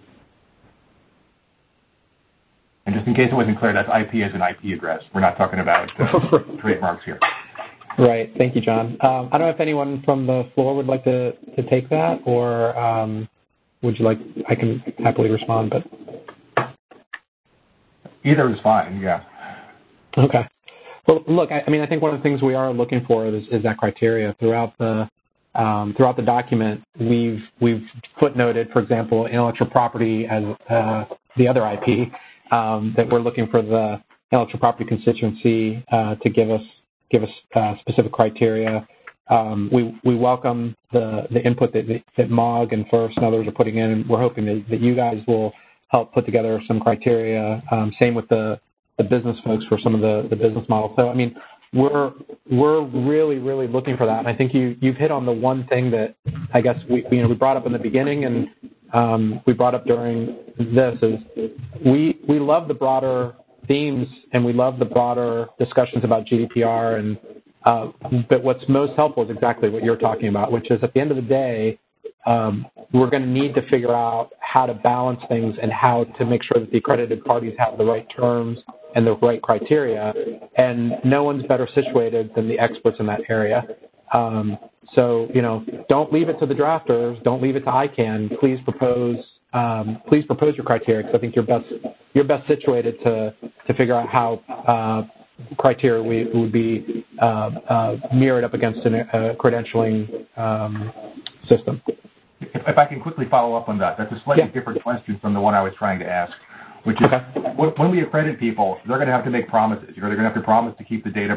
And just in case it wasn't clear, that's IP as an IP address. We're not talking about trademarks here. Right. Thank you, John. I don't know if anyone from the floor would like to take that, or would you like? I can happily respond, but either is fine. Yeah. Okay. Well, look, I think one of the things we are looking for is that criteria throughout the document. We've footnoted, for example, intellectual property as the other IP that we're looking for the intellectual property constituency to give us specific criteria. We welcome the input that MOG and FIRST and others are putting in, and we're hoping that you guys will help put together some criteria. Same with the business folks for some of the business models. So, we're really, really looking for that. And I think you've hit on the one thing that I guess we brought up in the beginning and we brought up during this is we love the broader themes and we love the broader discussions about GDPR but what's most helpful is exactly what you're talking about, which is at the end of the day, we're going to need to figure out how to balance things and how to make sure that the accredited parties have the right terms and the right criteria, and no one's better situated than the experts in that area. So, don't leave it to the drafters. Don't leave it to ICANN. Please propose your criteria, because I think you're best situated to figure out how criteria would be mirrored up against a credentialing system. If I can quickly follow up on that, that's a slightly different question from the one I was trying to ask, which is when we accredit people, they're going to have to make promises. They're going to have to promise to keep the data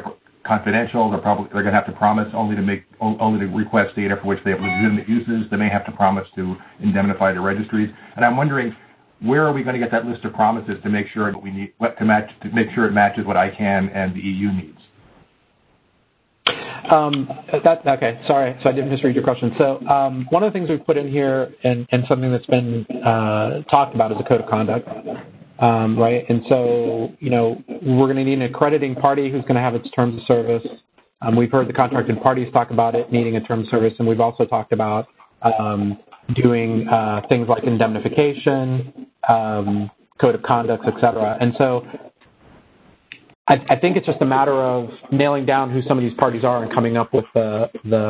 confidential. They're going to have to promise only to request data for which they have legitimate uses. They may have to promise to indemnify the registries. And I'm wondering, where are we going to get that list of promises to make sure that make sure it matches what ICANN and the EU needs? Okay, sorry, so I didn't misread your question. So one of the things we've put in here and something that's been talked about is a code of conduct, right? And so, we're going to need an accrediting party who's going to have its terms of service. We've heard the contracted parties talk about it needing a term of service, and we've also talked about doing things like indemnification, code of conduct, et cetera. And so I think it's just a matter of nailing down who some of these parties are and coming up with the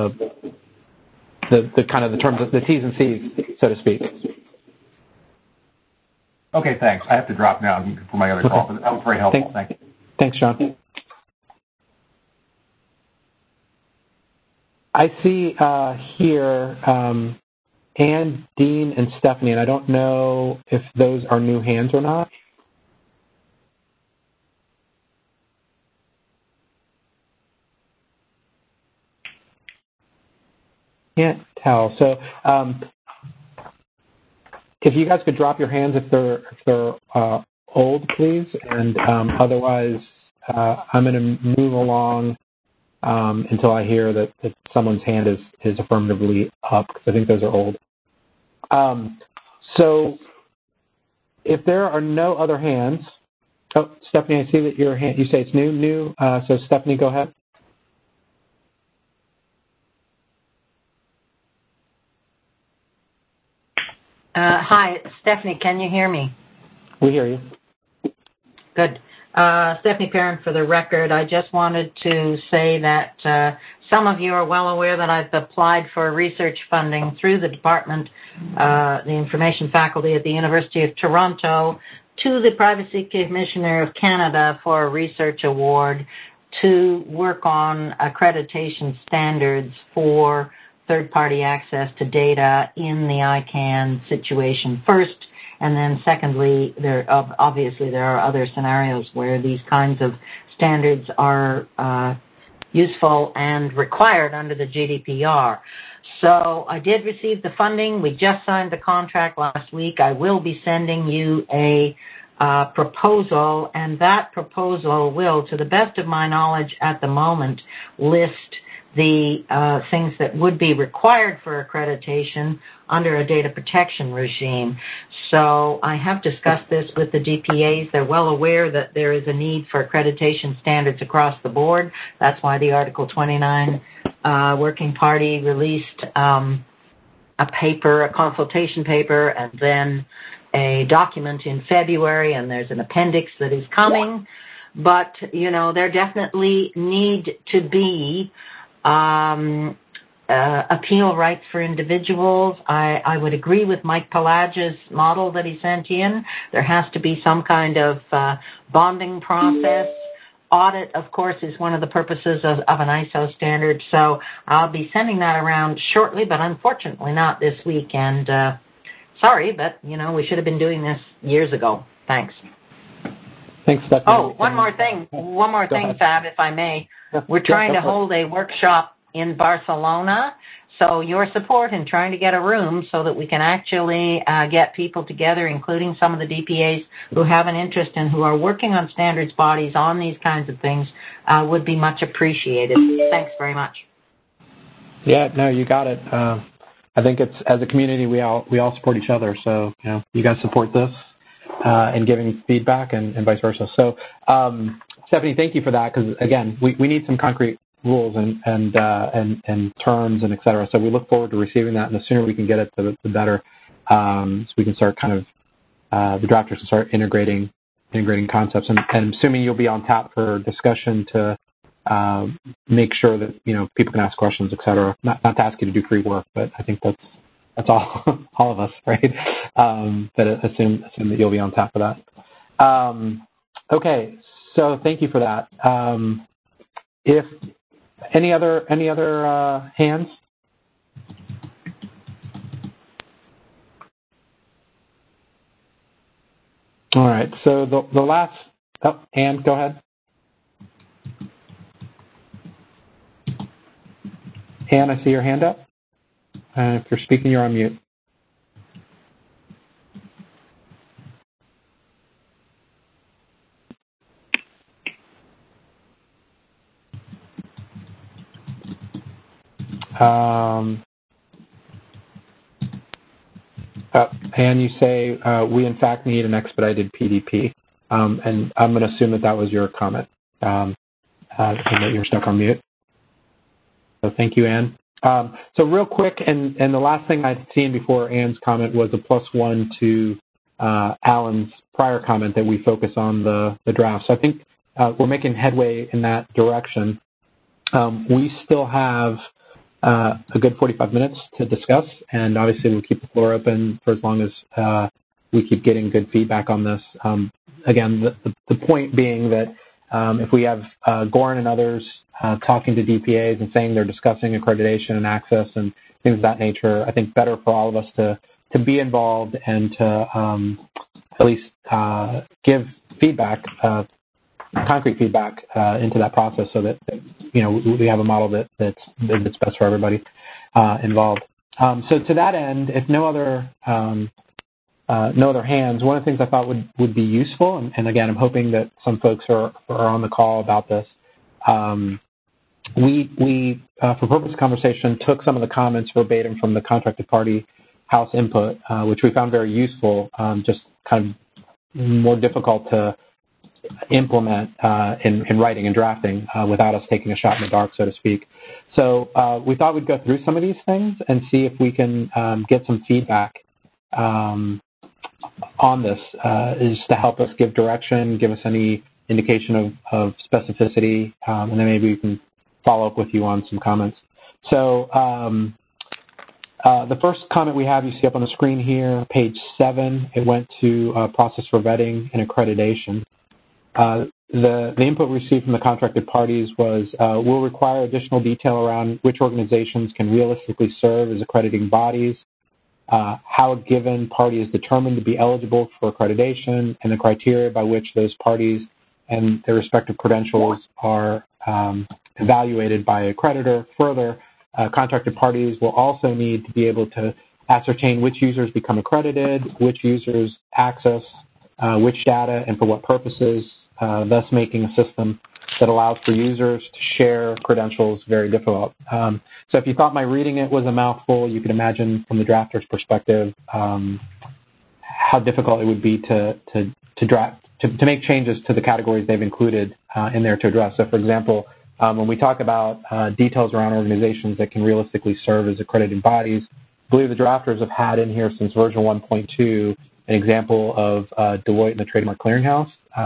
kind of the terms, the T's and C's, so to speak. Okay, thanks. I have to drop now for my other call. That was very helpful. Thank you. Thanks, John. I see here Ann, Dean, and Stephanie, and I don't know if those are new hands or not. Can't tell. So if you guys could drop your hands if they're old, please, and otherwise I'm going to move along until I hear that someone's hand is affirmatively up, because I think those are old. So if there are no other hands, Stephanie, I see that your hand, you say it's new. So Stephanie, go ahead. Hi, it's Stephanie. Can you hear me? We hear you. Good. Stephanie Perrin for the record. I just wanted to say that some of you are well aware that I've applied for research funding through the department, the information faculty at the University of Toronto, to the Privacy Commissioner of Canada for a research award to work on accreditation standards for third-party access to data in the ICANN situation first, and then secondly, there are other scenarios where these kinds of standards are useful and required under the GDPR. So I did receive the funding. We just signed the contract last week. I will be sending you a proposal, and that proposal will, to the best of my knowledge at the moment, list the things that would be required for accreditation under a data protection regime. So I have discussed this with the DPAs. They're well aware that there is a need for accreditation standards across the board. That's why the Article 29 Working Party released a paper, a consultation paper, and then a document in February, and there's an appendix that is coming. But, there definitely need to be appeal rights for individuals. I would agree with Mike Pelage's model that he sent in. There has to be some kind of bonding process. Audit, of course, is one of the purposes of an ISO standard. So I'll be sending that around shortly, but unfortunately not this week. And sorry, but, we should have been doing this years ago. Thanks. Thanks, Stephanie. Oh, one more thing, Fab, if I may. We're trying to hold a workshop in Barcelona, so your support in trying to get a room so that we can actually get people together, including some of the DPAs who have an interest and who are working on standards bodies on these kinds of things, would be much appreciated. Thanks very much. Yeah, no, you got it. I think it's, as a community, we all support each other, so you guys support this. And giving feedback and vice versa. So, Stephanie, thank you for that, because again, we need some concrete rules and terms and et cetera. So we look forward to receiving that, and the sooner we can get it, the better. So we can start the drafters can start integrating concepts. And I'm assuming you'll be on tap for discussion to make sure that people can ask questions, et cetera. Not to ask you to do free work, but I think that's all of us, right? But assume that you'll be on top of that. Okay, so thank you for that. If any other hands? All right. So the last. Oh, Anne, go ahead. Anne, I see your hand up. If you're speaking, you're on mute. And you say, we in fact need an expedited PDP. And I'm going to assume that was your comment, and that you're stuck on mute. So thank you, Anne. So real quick, and the last thing I'd seen before Anne's comment was a +1 to Alan's prior comment that we focus on the draft. So I think we're making headway in that direction. We still have a good 45 minutes to discuss, and obviously we'll keep the floor open for as long as we keep getting good feedback on this. Again, the point being that if we have Goran and others talking to DPAs and saying they're discussing accreditation and access and things of that nature, I think better for all of us to be involved and to at least give feedback, concrete feedback into that process, so that we have a model that's best for everybody involved. So to that end, if no other hands, one of the things I thought would be useful, and again, I'm hoping that some folks are on the call about this. We for purpose of conversation, took some of the comments verbatim from the contracted party House input, which we found very useful, just kind of more difficult to implement in writing and drafting without us taking a shot in the dark, so to speak. So we thought we'd go through some of these things and see if we can get some feedback on this, is to help us give direction, give us any indication of specificity, and then maybe we can follow up with you on some comments. So the first comment we have, you see up on the screen here, page 7, it went to process for vetting and accreditation. The input we received from the contracted parties was, we'll require additional detail around which organizations can realistically serve as accrediting bodies, how a given party is determined to be eligible for accreditation, and the criteria by which those parties and their respective credentials are evaluated by a accreditor. Further, contracted parties will also need to be able to ascertain which users become accredited, which users access which data and for what purposes, thus making a system that allows for users to share credentials very difficult. So if you thought my reading it was a mouthful, you can imagine from the drafter's perspective how difficult it would be to make changes to the categories they've included in there to address. So for example, when we talk about details around organizations that can realistically serve as accredited bodies, I believe the drafters have had in here since version 1.2 an example of Deloitte and the Trademark Clearinghouse.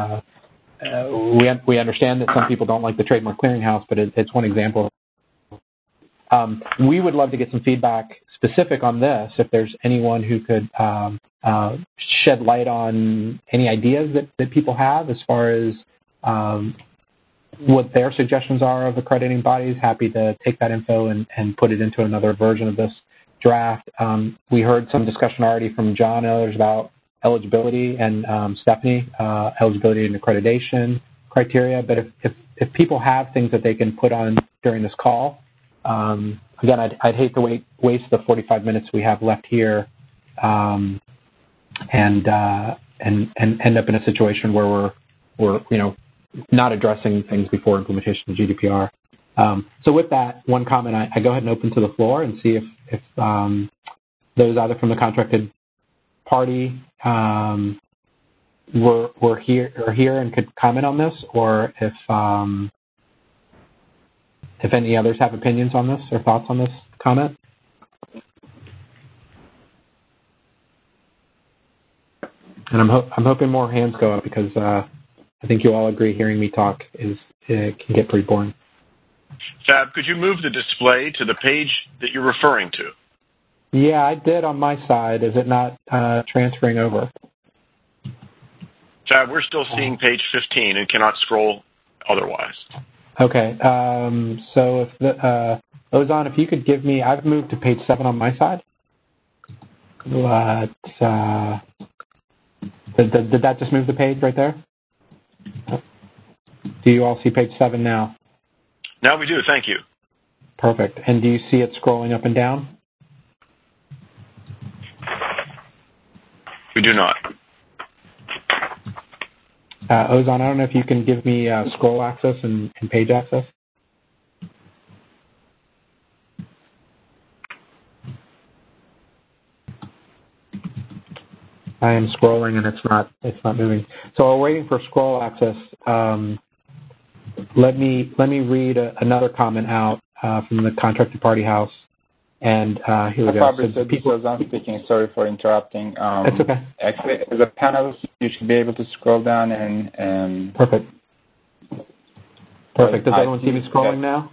We understand that some people don't like the Trademark Clearinghouse, but it's one example. We would love to get some feedback specific on this, if there's anyone who could shed light on any ideas that people have as far as what their suggestions are of accrediting bodies. Happy to take that info and put it into another version of this draft. We heard some discussion already from John and others about eligibility, and Stephanie, eligibility and accreditation criteria. But if people have things that they can put on during this call, again, I'd hate to waste the 45 minutes we have left here, and end up in a situation where we're not addressing things before implementation of GDPR. So with that one comment, I go ahead and open to the floor and see if those either from the contracted party were here and could comment on this, or if any others have opinions on this or thoughts on this comment. And I'm hoping more hands go up, because I think you all agree hearing me talk can get pretty boring. Fab, could you move the display to the page that you're referring to? Yeah, I did on my side. Is it not transferring over? Fab, we're still seeing page 15 and cannot scroll otherwise. Okay. So if Ozan, if you could give me, I've moved to page 7 on my side. Did that just move the page right there? Do you all see page 7 now? Now we do. Thank you. Perfect. And do you see it scrolling up and down? We do not. Ozan, I don't know if you can give me scroll access and page access. I am scrolling and it's not moving. So while waiting for scroll access, let me read another comment out from the contracted party house. And here we go. So this is Ozan speaking. Sorry for interrupting. That's okay. Actually, as a panelist, you should be able to scroll down and. Perfect. Does everyone see me scrolling now?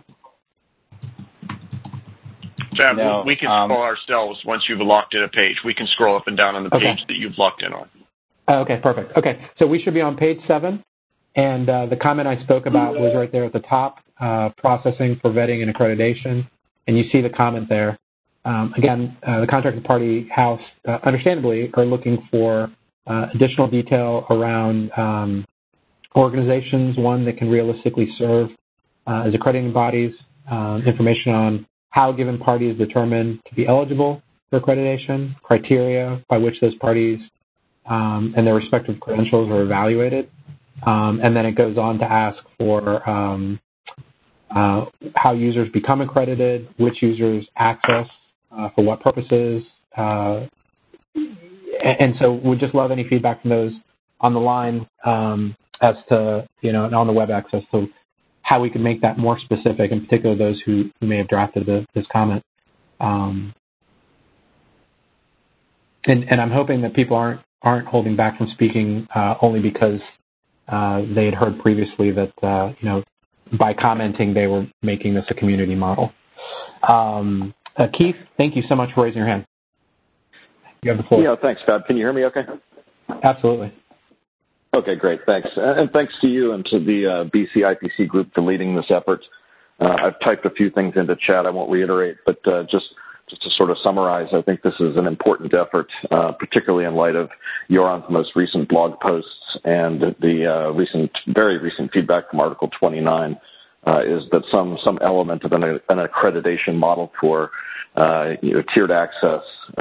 Fab, no, we can scroll ourselves once you've locked in a page. We can scroll up and down on the page that you've locked in on. Okay, perfect. Okay, so we should be on page 7, and the comment I spoke about was right there at the top, processing for vetting and accreditation, and you see the comment there. Again, the contracted party house, understandably, are looking for additional detail around organizations, one that can realistically serve as accrediting bodies, information on how a given party is determined to be eligible for accreditation, criteria by which those parties and their respective credentials are evaluated, and then it goes on to ask for how users become accredited, which users access, for what purposes, and so we'd just love any feedback from those on the line as to, and on the web access to how we can make that more specific, in particular those who may have drafted this comment. And I'm hoping that people aren't holding back from speaking only because they had heard previously that, by commenting they were making this a community model. Keith, thank you so much for raising your hand. You have the floor. Yeah, thanks, Fab. Can you hear me okay? Absolutely. Okay, great. Thanks. And thanks to you and to the BC IPC group for leading this effort. I've typed a few things into chat. I won't reiterate, but just to sort of summarize, I think this is an important effort, particularly in light of Joran's most recent blog posts and the very recent feedback from Article 29, is that some element of an accreditation model for tiered access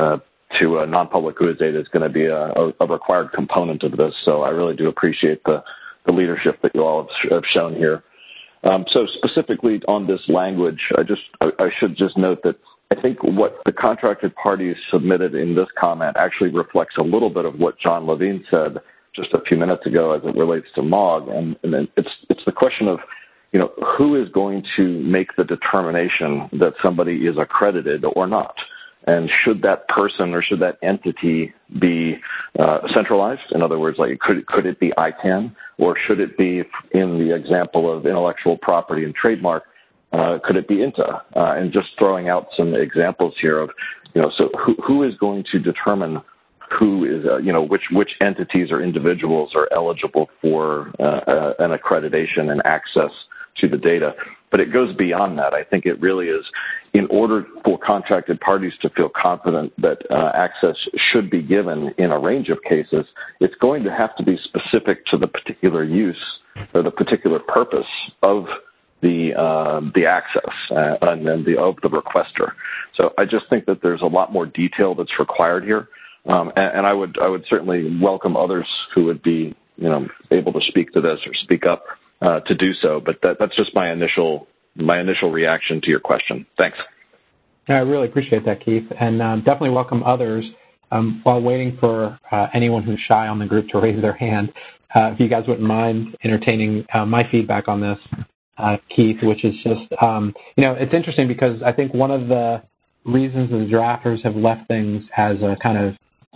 to a non-public GUIS data is going to be a required component of this. So I really do appreciate the leadership that you all have shown here. So specifically on this language, I should just note that I think what the contracted parties submitted in this comment actually reflects a little bit of what John Levine said just a few minutes ago as it relates to MOG, and it's the question of who is going to make the determination that somebody is accredited or not. And should that person or should that entity be centralized? In other words, like could it be ICANN, or should it be, in the example of intellectual property and trademark, could it be INTA? And just throwing out some examples here of, so who is going to determine who is, which entities or individuals are eligible for an accreditation and access to the data. But it goes beyond that. I think it really is, in order for contracted parties to feel confident that access should be given in a range of cases, it's going to have to be specific to the particular use or the particular purpose of the access and then of the requester. So I just think that there's a lot more detail that's required here, and I would certainly welcome others who would be able to speak to this or speak up to do so. But that's just my initial reaction to your question. Thanks. I really appreciate that, Keith, and definitely welcome others. While waiting for anyone who's shy on the group to raise their hand, if you guys wouldn't mind entertaining my feedback on this, Keith, which is just, it's interesting because I think one of the reasons the drafters have left things as a kind of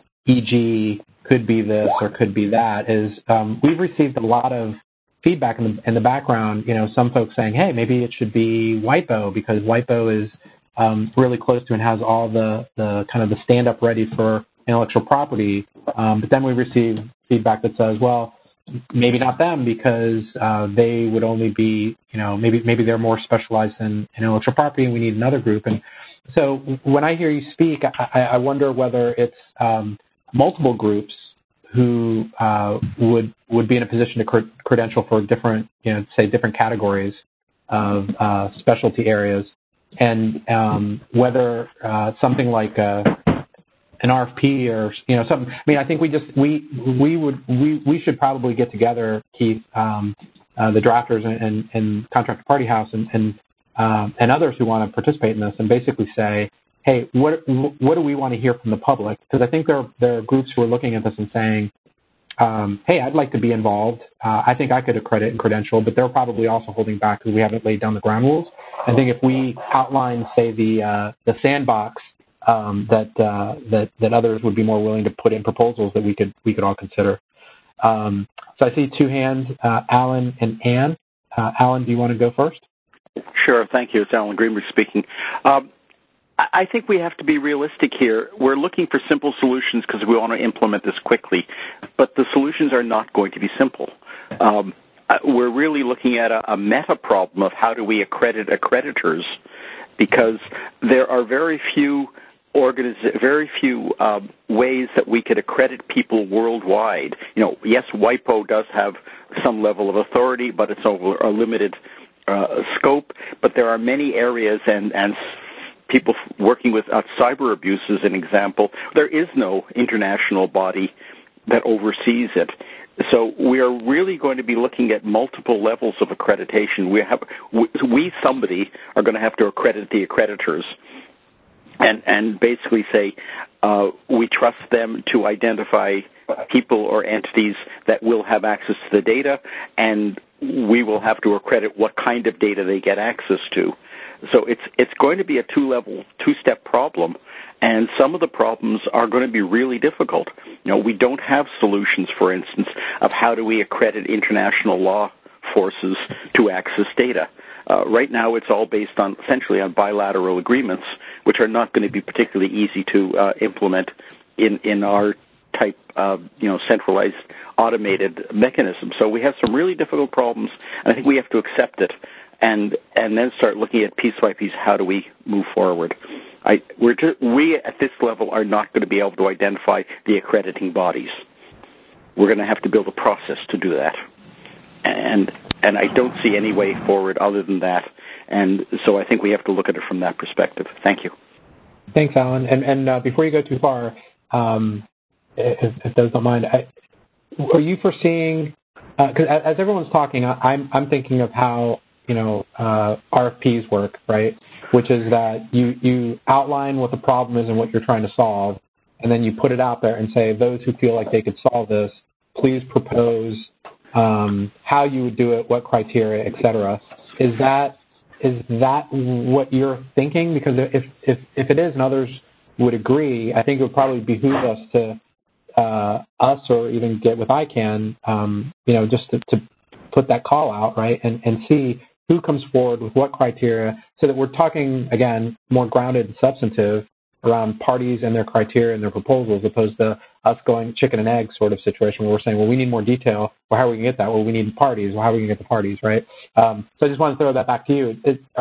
e.g. could be this or could be that is we've received a lot of feedback in the background, some folks saying, hey, maybe it should be WIPO because WIPO is really close to and has all the kind of the stand-up ready for intellectual property. But then we receive feedback that says, well, maybe not them because they would only be, maybe they're more specialized in intellectual property and we need another group. And so when I hear you speak, I wonder whether it's multiple groups who would be in a position to credential for different, say, different categories of specialty areas. and whether something like an RFP or something. I mean, I think we should probably get together, Keith, the drafters and contractor party house and others who want to participate in this, and basically say, hey, what do we want to hear from the public? Because I think there are groups who are looking at this and saying, hey, I'd like to be involved. I think I could accredit and credential, but they're probably also holding back because we haven't laid down the ground rules. I think if we outline, say, the sandbox that others would be more willing to put in proposals that we could all consider. So I see two hands, Alan and Ann. Alan, do you want to go first? Sure, thank you. It's Alan Greenberg speaking. I think we have to be realistic here. We're looking for simple solutions because we want to implement this quickly, but the solutions are not going to be simple. We're really looking at a meta problem of how do we accredit accreditors, because there are very few ways that we could accredit people worldwide. Yes, WIPO does have some level of authority, but it's over a limited scope. But there are many areas and people working with cyber abuse, as an example. There is no international body that oversees it. So we are really going to be looking at multiple levels of accreditation. Somebody are going to have to accredit the accreditors and basically say we trust them to identify people or entities that will have access to the data, and we will have to accredit what kind of data they get access to. So it's going to be a two-step problem, and some of the problems are going to be really difficult. We don't have solutions, for instance, of how do we accredit international law forces to access data. Right now, it's all based on essentially on bilateral agreements, which are not going to be particularly easy to implement in our type of centralized automated mechanism. So we have some really difficult problems, and I think we have to accept it and then start looking at piece by piece how do we move forward. We at this level are not going to be able to identify the accrediting bodies. We're going to have to build a process to do that. And I don't see any way forward other than that. And so I think we have to look at it from that perspective. Thank you. Thanks, Alan. And before you go too far, if those don't mind, are you foreseeing, because as everyone's talking, I'm thinking of how, RFPs work, right? Which is that you outline what the problem is and what you're trying to solve, and then you put it out there and say, those who feel like they could solve this, please propose how you would do it, what criteria, et cetera. Is that what you're thinking? Because if it is and others would agree, I think it would probably behoove us to us or even get with ICANN, just to put that call out, right, and see who comes forward with what criteria, so that we're talking, again, more grounded and substantive around parties and their criteria and their proposals, as opposed to us going chicken and egg sort of situation where we're saying, well, we need more detail. Well, how are we going to get that? Well, we need parties. Well, how are we going to get the parties, right? So I just want to throw that back to you.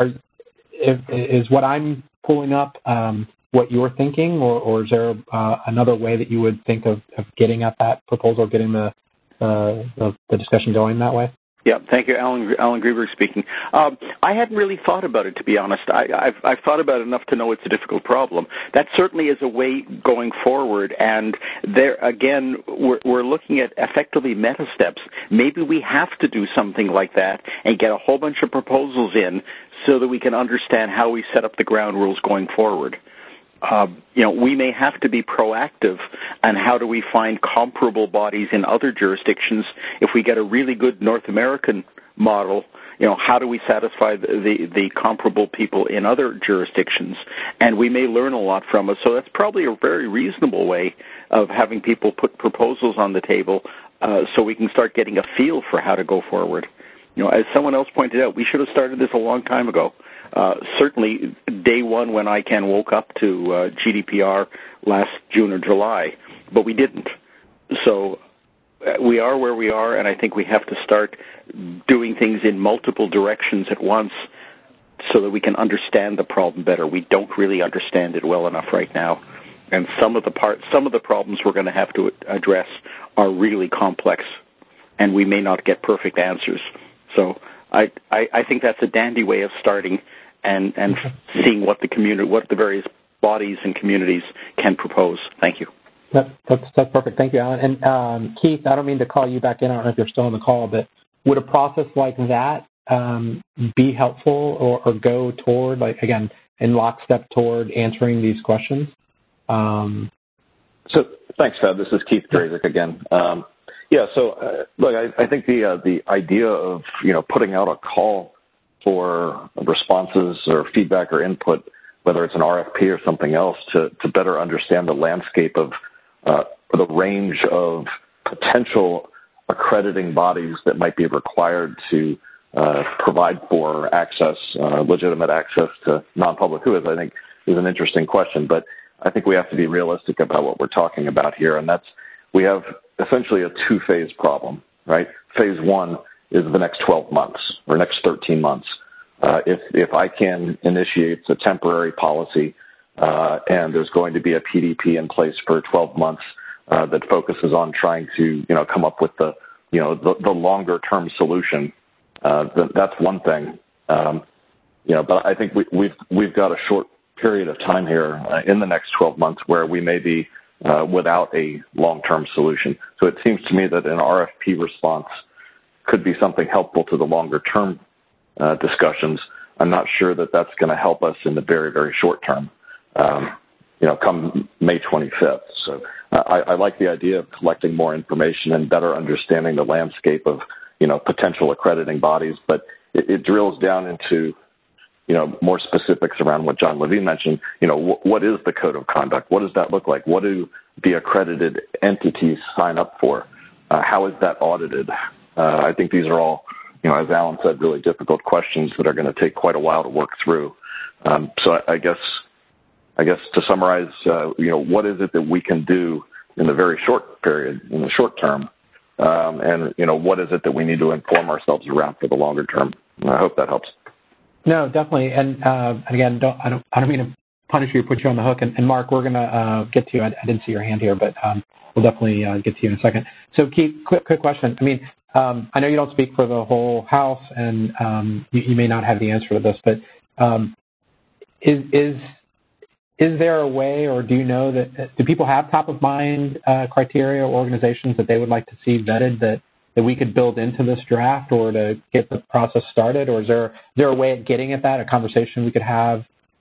Is what I'm pulling up what you're thinking, or is there another way that you would think of getting at that proposal, getting the discussion going that way? Yeah, thank you, Alan Greenberg speaking. I hadn't really thought about it, to be honest. I've thought about it enough to know it's a difficult problem. That certainly is a way going forward, and there again, we're looking at effectively meta steps. Maybe we have to do something like that and get a whole bunch of proposals in so that we can understand how we set up the ground rules going forward. We may have to be proactive on how do we find comparable bodies in other jurisdictions. If we get a really good North American model, how do we satisfy the comparable people in other jurisdictions? And we may learn a lot from it. So that's probably a very reasonable way of having people put proposals on the table so we can start getting a feel for how to go forward. As someone else pointed out, we should have started this a long time ago. Certainly day one when ICANN woke up to GDPR last June or July, but we didn't. So we are where we are, and I think we have to start doing things in multiple directions at once so that we can understand the problem better. We don't really understand it well enough right now, and some of the problems we're going to have to address are really complex, and we may not get perfect answers. So I think that's a dandy way of starting, and seeing what the various bodies and communities can propose. Thank you. That's perfect. Thank you, Alan. And Keith, I don't mean to call you back in. I don't know if you're still on the call, but would a process like that be helpful or go toward, like, again, in lockstep toward answering these questions? So thanks, Fab. This is Keith Drazik again. Look, I think the idea of putting out a call for responses or feedback or input, whether it's an RFP or something else, to better understand the landscape of the range of potential accrediting bodies that might be required to provide for access, legitimate access to non-public whois, I think is an interesting question. But I think we have to be realistic about what we're talking about here, and that's we have essentially a two-phase problem, right? Phase one is the next 12 months or next 13 months. If ICANN initiates a temporary policy and there's going to be a PDP in place for 12 months that focuses on trying to come up with the longer-term solution, that's one thing. But I think we've got a short period of time here in the next 12 months where we may be without a long-term solution. So it seems to me that an RFP response could be something helpful to the longer-term discussions. I'm not sure that that's going to help us in the very, very short term, come May 25th. So I like the idea of collecting more information and better understanding the landscape of, potential accrediting bodies, but it drills down into, more specifics around what John Levine mentioned. What is the code of conduct? What does that look like? What do the accredited entities sign up for? How is that audited? I think these are all, as Alan said, really difficult questions that are going to take quite a while to work through. So I guess to summarize, what is it that we can do in the very short period, in the short term, and what is it that we need to inform ourselves around for the longer term? I hope that helps. No, definitely. And again, I don't mean to punish you or put you on the hook. And Mark, we're going to get to you. I didn't see your hand here, but we'll definitely get to you in a second. So, Keith, quick question. I mean, I know you don't speak for the whole House, and you may not have the answer to this, but is there a way, or do you know do people have top of mind criteria or organizations that they would like to see vetted that we could build into this draft or to get the process started? Or is there a way of getting at that, a conversation we could have,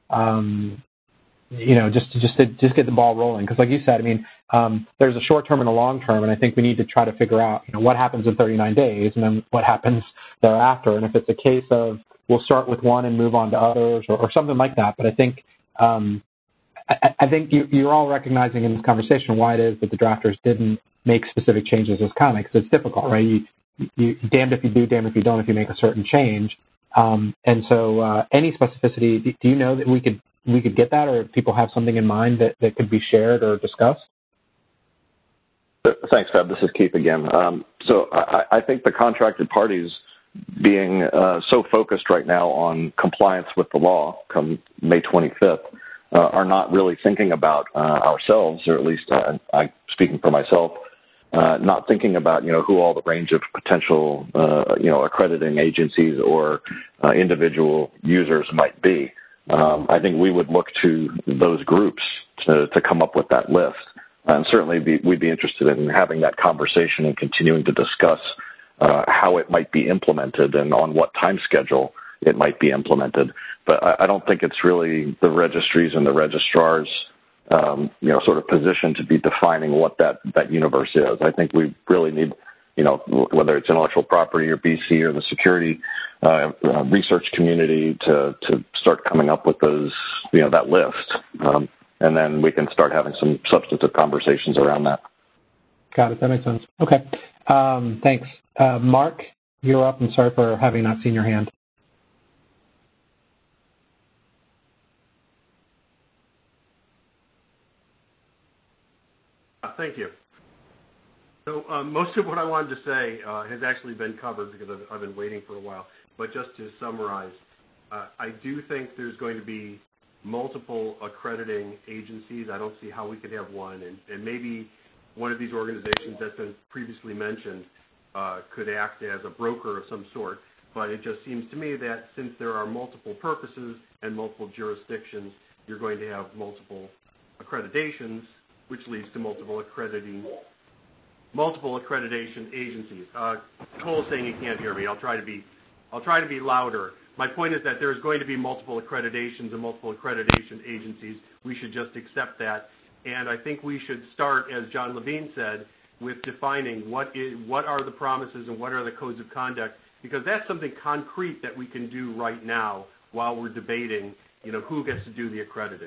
just to get the ball rolling? Because like you said, I mean, there's a short term and a long term, and I think we need to try to figure out, what happens in 39 days and then what happens thereafter. And if it's a case of we'll start with one and move on to others or something like that. But I think I think you're all recognizing in this conversation why it is that the drafters didn't make specific changes as comics. It's difficult, right? You damned if you do, damned if you don't if you make a certain change. And so any specificity, do you know that we could get that, or if people have something in mind that could be shared or discussed? Thanks, Fab. This is Keith again. So I think the contracted parties being so focused right now on compliance with the law come May 25th are not really thinking about ourselves, or at least I'm speaking for myself, not thinking about, who all the range of potential, accrediting agencies or individual users might be. I think we would look to those groups to come up with that list. And certainly we'd be interested in having that conversation and continuing to discuss how it might be implemented and on what time schedule it might be implemented. But I don't think it's really the registries and the registrars, sort of position to be defining what that universe is. I think we really need, whether it's intellectual property or BC or the security research community to start coming up with those, that list. And then we can start having some substantive conversations around that. Got it. That makes sense. Okay. Thanks. Mark, you're up, and sorry for having not seen your hand. Thank you. So most of what I wanted to say has actually been covered because I've been waiting for a while. But just to summarize, I do think there's going to be multiple accrediting agencies. I don't see how we could have one. And maybe one of these organizations that's been previously mentioned could act as a broker of some sort. But it just seems to me that since there are multiple purposes and multiple jurisdictions, you're going to have multiple accreditations, which leads to multiple accreditation agencies. Cole's saying he can't hear me. I'll try to be louder. My point is that there's going to be multiple accreditations and multiple accreditation agencies. We should just accept that. And I think we should start, as John Levine said, with defining what are the promises and what are the codes of conduct, because that's something concrete that we can do right now while we're debating, who gets to do the accrediting.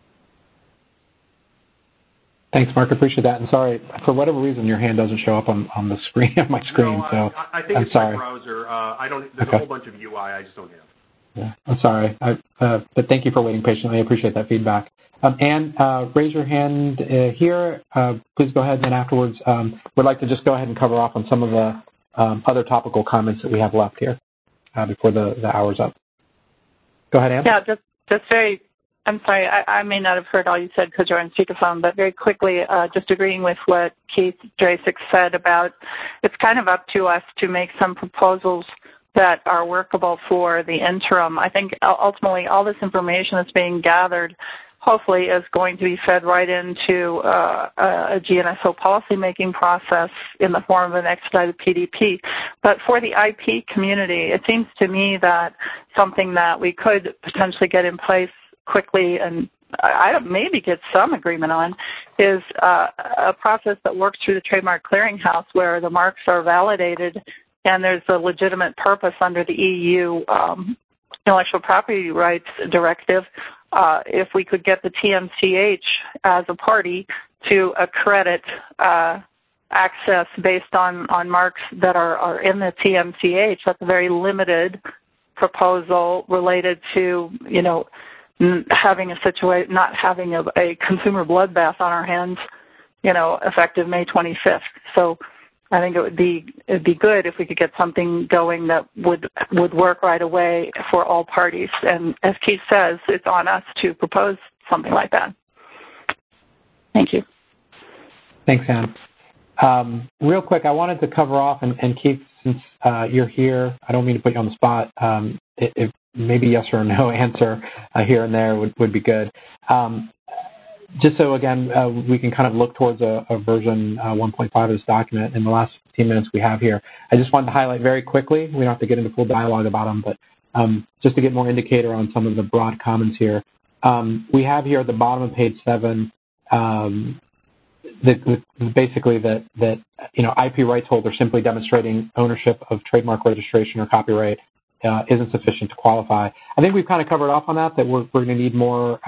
Thanks, Mark. I appreciate that. And sorry, for whatever reason, your hand doesn't show up on the screen on my screen. No, so I think I'm it's sorry. my browser. There's a whole bunch of UI I just don't have. Yeah, I'm sorry. But thank you for waiting patiently. I appreciate that feedback. Anne, raise your hand here. Please go ahead, and then afterwards, we'd like to just go ahead and cover off on some of the other topical comments that we have left here before the hour's up. Go ahead, Anne. Yeah, just very. I'm sorry, I may not have heard all you said because you're on speakerphone, but very quickly, just agreeing with what Keith Drasek said about it's kind of up to us to make some proposals that are workable for the interim. I think ultimately all this information that's being gathered hopefully is going to be fed right into a GNSO policymaking process in the form of an expedited PDP. But for the IP community, it seems to me that something that we could potentially get in place quickly and maybe get some agreement on is a process that works through the Trademark Clearinghouse where the marks are validated and there's a legitimate purpose under the EU Intellectual Property Rights Directive. If we could get the TMCH as a party to accredit access based on marks that are in the TMCH, that's a very limited proposal related to, having not having a consumer bloodbath on our hands, effective May 25th. So I think it'd be good if we could get something going that would work right away for all parties. And as Keith says, it's on us to propose something like that. Thank you. Thanks, Anne. Real quick, I wanted to cover off, and Keith, since you're here, I don't mean to put you on the spot. If maybe yes or no answer here and there would be good. Just so, again, we can kind of look towards a version 1.5 of this document in the last 15 minutes we have here. I just wanted to highlight very quickly, we don't have to get into full dialogue about them, but just to get more indicator on some of the broad comments here. We have here at the bottom of page 7 basically that IP rights holder simply demonstrating ownership of trademark registration or copyright isn't sufficient to qualify. I think we've kind of covered off on that we're going to need more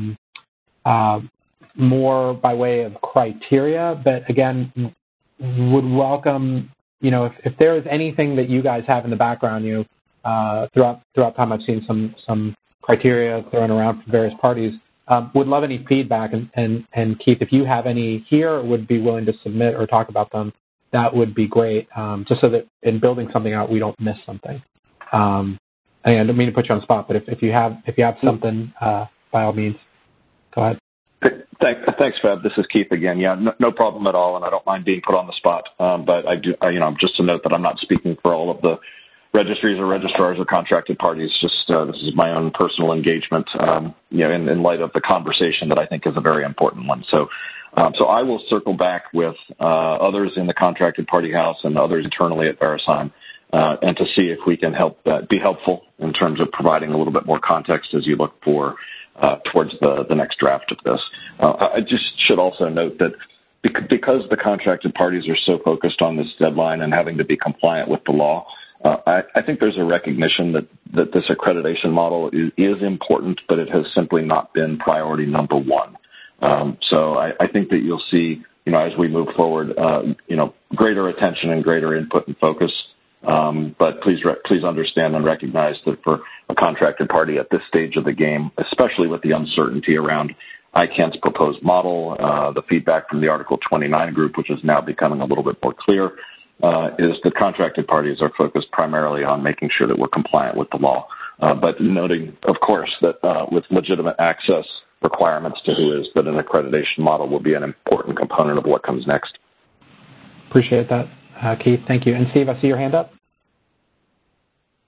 by way of criteria, but again, would welcome, if there is anything that you guys have in the background, throughout time I've seen some criteria thrown around from various parties, would love any feedback, and Keith, if you have any here or would be willing to submit or talk about them, that would be great, just so that in building something out, we don't miss something. I don't mean to put you on the spot, but if you have something, by all means, go ahead. Thanks, Fab. This is Keith again. Yeah, no problem at all, and I don't mind being put on the spot. But I do, just to note that I'm not speaking for all of the registries or registrars or contracted parties. Just this is my own personal engagement, in light of the conversation that I think is a very important one. So I will circle back with others in the contracted party house and others internally at VeriSign, and to see if we can be helpful in terms of providing a little bit more context as you look for towards the next draft of this. I just should also note that because the contracted parties are so focused on this deadline and having to be compliant with the law, I think there's a recognition that this accreditation model is important, but it has simply not been priority number one. So I think that you'll see, as we move forward, greater attention and greater input and focus. But please understand and recognize that for a contracted party at this stage of the game, especially with the uncertainty around ICANN's proposed model, the feedback from the Article 29 group, which is now becoming a little bit more clear, is that contracted parties are focused primarily on making sure that we're compliant with the law. But noting, of course, that with legitimate access requirements to who is, that an accreditation model will be an important component of what comes next. Appreciate that, Keith. Thank you. And Steve, I see your hand up.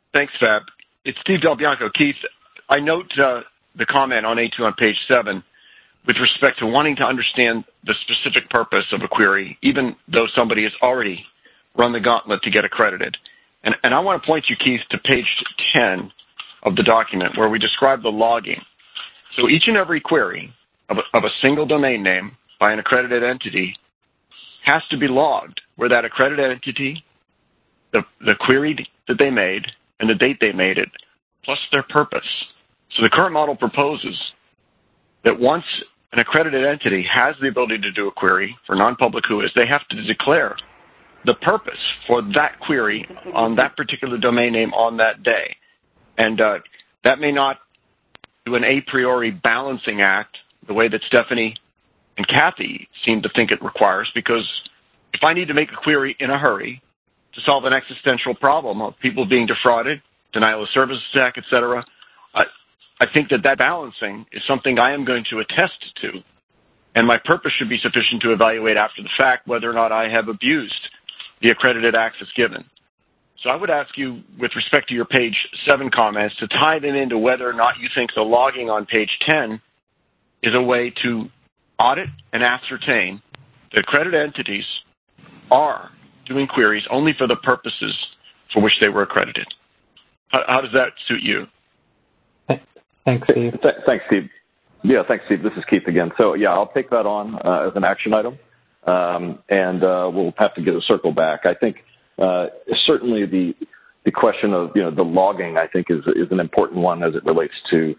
Thanks, Fab. It's Steve Del Bianco. Keith, I note the comment on A2 on page 7 with respect to wanting to understand the specific purpose of a query, even though somebody has already run the gauntlet to get accredited. And I want to point you, Keith, to page 10 of the document where we describe the logging. So each and every query of a single domain name by an accredited entity has to be logged, where that accredited entity, the query that they made, and the date they made it, plus their purpose. So the current model proposes that once an accredited entity has the ability to do a query for non-public whois, they have to declare the purpose for that query on that particular domain name on that day. And that may not do an a priori balancing act the way that Stephanie and Kathy seem to think it requires, because if I need to make a query in a hurry to solve an existential problem of people being defrauded, denial of service attack, et cetera, I think that balancing is something I am going to attest to, and my purpose should be sufficient to evaluate after the fact whether or not I have abused the accredited access given. So I would ask you, with respect to your page 7 comments, to tie them into whether or not you think the logging on page 10 is a way to audit and ascertain that accredited entities are doing queries only for the purposes for which they were accredited. How does that suit you? Thanks, Steve. Thanks, Steve. Yeah, thanks, Steve. This is Keith again. So, yeah, I'll take that on as an action item, and we'll have to get a circle back. I think certainly the question of the logging, I think, is an important one as it relates to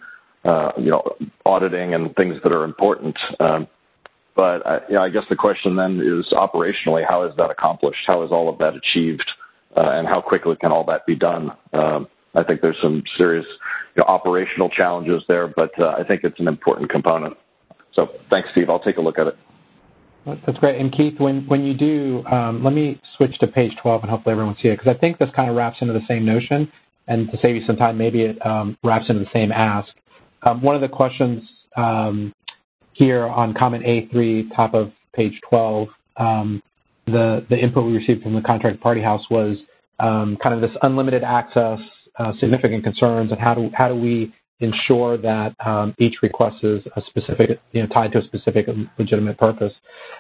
auditing and things that are important. But I guess the question then is operationally, how is that accomplished? How is all of that achieved, and how quickly can all that be done? I think there's some serious operational challenges there, but I think it's an important component. So thanks, Steve. I'll take a look at it. That's great. And Keith, when you do, let me switch to page 12 and hopefully everyone see it, because I think this kind of wraps into the same notion, and to save you some time, maybe it wraps into the same ask. One of the questions here on comment A3, top of page 12, the input we received from the contract party house was kind of this unlimited access, significant concerns, and how do we ensure that each request is a specific, tied to a specific legitimate purpose.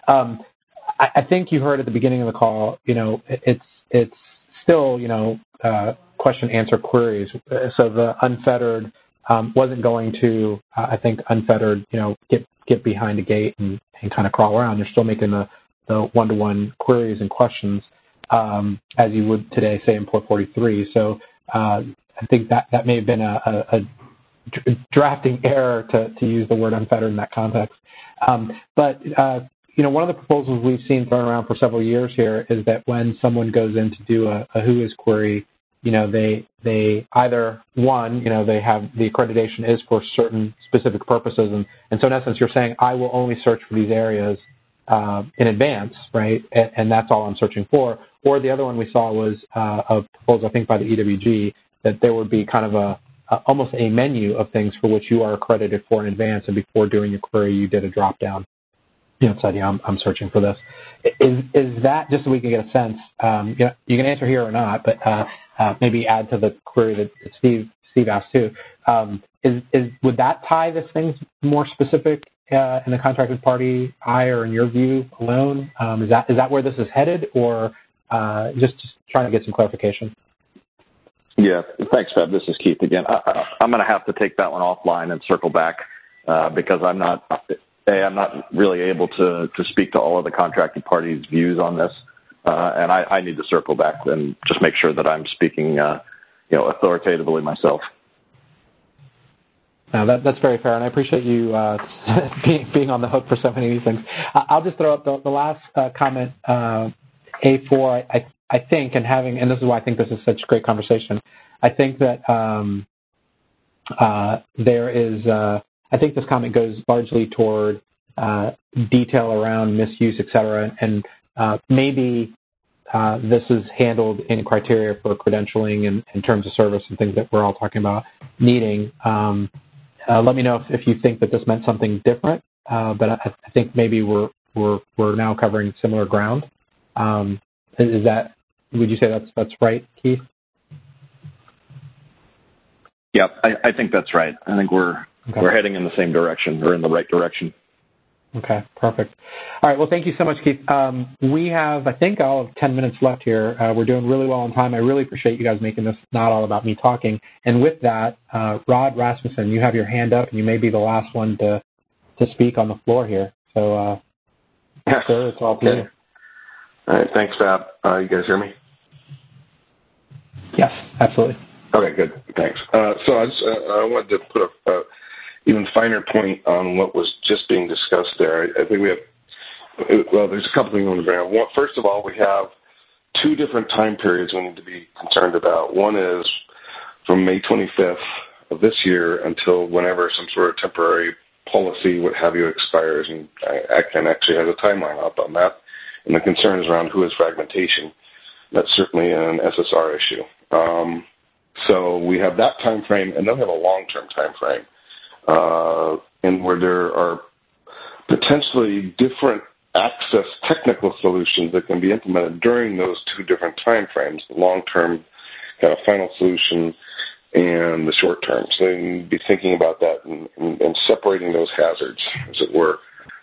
I think you heard at the beginning of the call, it's still, question answer queries. So the unfettered wasn't going to, I think, unfettered, get behind a gate and kind of crawl around. You're still making the one-to-one queries and questions as you would today, say, in Port 43. So I think that may have been a drafting error to use the word unfettered in that context. But one of the proposals we've seen thrown around for several years here is that when someone goes in to do a whois query, they either, one, they have the accreditation is for certain specific purposes. And so in essence, you're saying, I will only search for these areas in advance, right? And that's all I'm searching for. Or the other one we saw was a proposal, I think, by the EWG, that there would be kind of almost a menu of things for which you are accredited for in advance, and before doing your query, you did a drop down. Said, I'm searching for this. Is that, just so we can get a sense, you can answer here or not, but maybe add to the query that Steve asked too. Would that tie this thing more specific in the contracted party eye, or in your view alone? Is that where this is headed, or just trying to get some clarification? Yeah, thanks, Fab. This is Keith again. I'm going to have to take that one offline and circle back because I'm not really able to speak to all of the contracted parties' views on this, and I need to circle back and just make sure that I'm speaking, authoritatively myself. No, that's very fair, and I appreciate you being on the hook for so many of these things. I'll just throw up the last comment, A4. I think, and this is why I think this is such a great conversation, I think that there is, I think this comment goes largely toward detail around misuse, et cetera, and maybe this is handled in criteria for credentialing and in terms of service and things that we're all talking about needing. Let me know if you think that this meant something different, but I think maybe we're now covering similar ground. Would you say that's right, Keith? Yeah, I think that's right. I think we're heading in the same direction, or in the right direction. Okay, perfect. All right, well, thank you so much, Keith. We have, I think, all of 10 minutes left here. We're doing really well on time. I really appreciate you guys making this not all about me talking. And with that, Rod Rasmussen, you have your hand up, and you may be the last one to speak on the floor here. So, sir, it's all to you. All right, thanks, Fab. You guys hear me? Yes, absolutely. Okay, good. Thanks. So I wanted to put a even finer point on what was just being discussed there. I think we have, well, there's a couple things I want to bring up. First of all, we have two different time periods we need to be concerned about. One is from May 25th of this year until whenever some sort of temporary policy, what have you, expires, and ACCAN actually has a timeline up on that. And the concern is around who has fragmentation. That's certainly an SSR issue. So we have that time frame, and then we have a long-term time frame, and where there are potentially different access technical solutions that can be implemented during those two different time frames, the long-term kind of final solution and the short-term. So you need to be thinking about that and separating those hazards, as it were.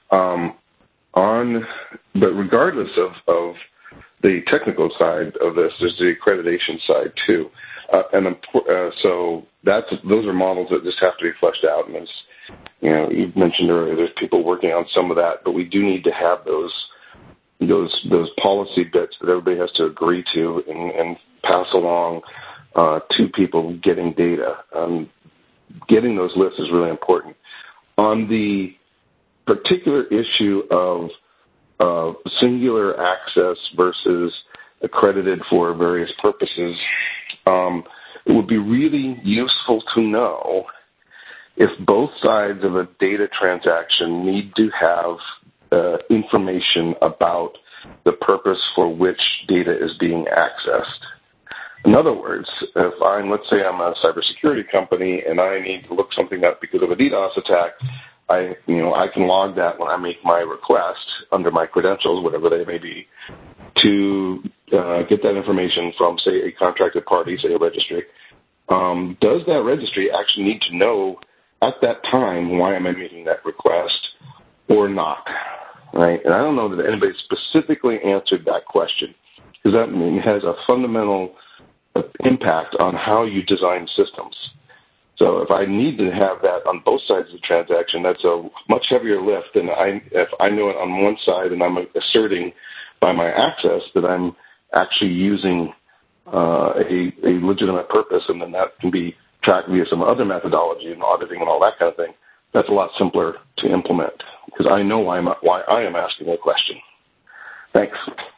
But regardless of the technical side of this, there's the accreditation side too, so those are models that just have to be fleshed out. And as you mentioned earlier, there's people working on some of that, but we do need to have those policy bits that everybody has to agree to and pass along to people getting data. Getting those lists is really important. On the particular issue of singular access versus accredited for various purposes, it would be really useful to know if both sides of a data transaction need to have information about the purpose for which data is being accessed. In other words, let's say I'm a cybersecurity company and I need to look something up because of a DDoS attack, I can log that when I make my request under my credentials, whatever they may be, to get that information from, say, a contracted party, say a registry. Does that registry actually need to know at that time why am I making that request or not? Right? And I don't know that anybody specifically answered that question, because that has a fundamental impact on how you design systems. So if I need to have that on both sides of the transaction, that's a much heavier lift than if I know it on one side and I'm asserting by my access that I'm actually using a legitimate purpose, and then that can be tracked via some other methodology and auditing and all that kind of thing. That's a lot simpler to implement because I know why I am asking a question. Thanks.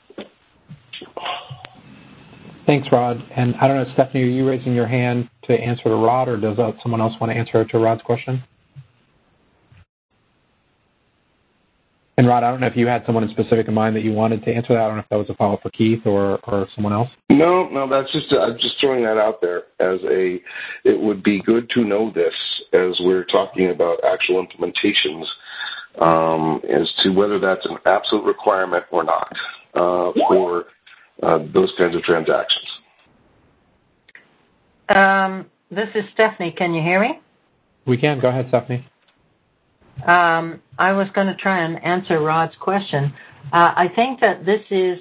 Thanks, Rod. And I don't know, Stephanie, are you raising your hand to answer to Rod, or does someone else want to answer to Rod's question? And Rod, I don't know if you had someone in specific in mind that you wanted to answer that. I don't know if that was a follow-up for Keith or someone else. No, that's just I'm just throwing that out there it would be good to know this as we're talking about actual implementations as to whether that's an absolute requirement or not for those kinds of transactions. This is Stephanie. Can you hear me? We can. Go ahead, Stephanie. I was going to try and answer Rod's question. I think that this is,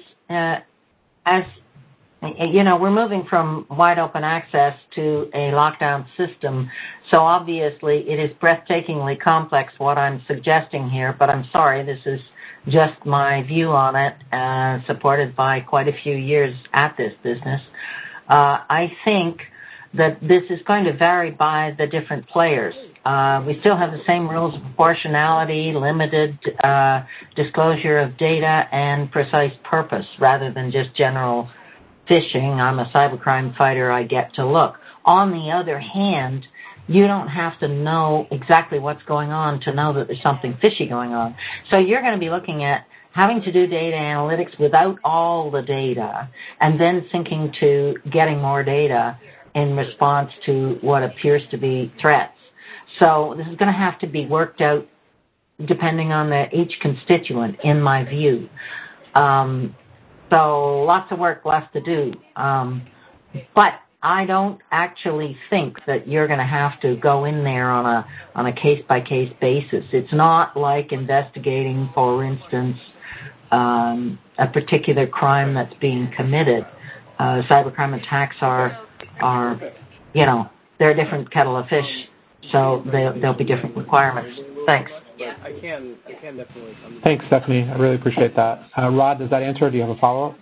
we're moving from wide open access to a lockdown system. So obviously it is breathtakingly complex what I'm suggesting here, but I'm sorry, this is just my view on it, supported by quite a few years at this business. I think that this is going to vary by the different players. We still have the same rules of proportionality, limited disclosure of data, and precise purpose, rather than just general phishing. I'm a cybercrime fighter, I get to look. On the other hand, you don't have to know exactly what's going on to know that there's something fishy going on. So you're going to be looking at having to do data analytics without all the data, and then thinking to getting more data in response to what appears to be threats. So this is going to have to be worked out depending on each constituent, in my view. So lots of work left to do. But I don't actually think that you're going to have to go in there on a case-by-case basis. It's not like investigating, for instance, a particular crime that's being committed. Cybercrime attacks are they're a different kettle of fish, so there'll be different requirements. Thanks. I can definitely. Thanks, Stephanie. I really appreciate that. Rod, does that answer? Do you have a follow-up?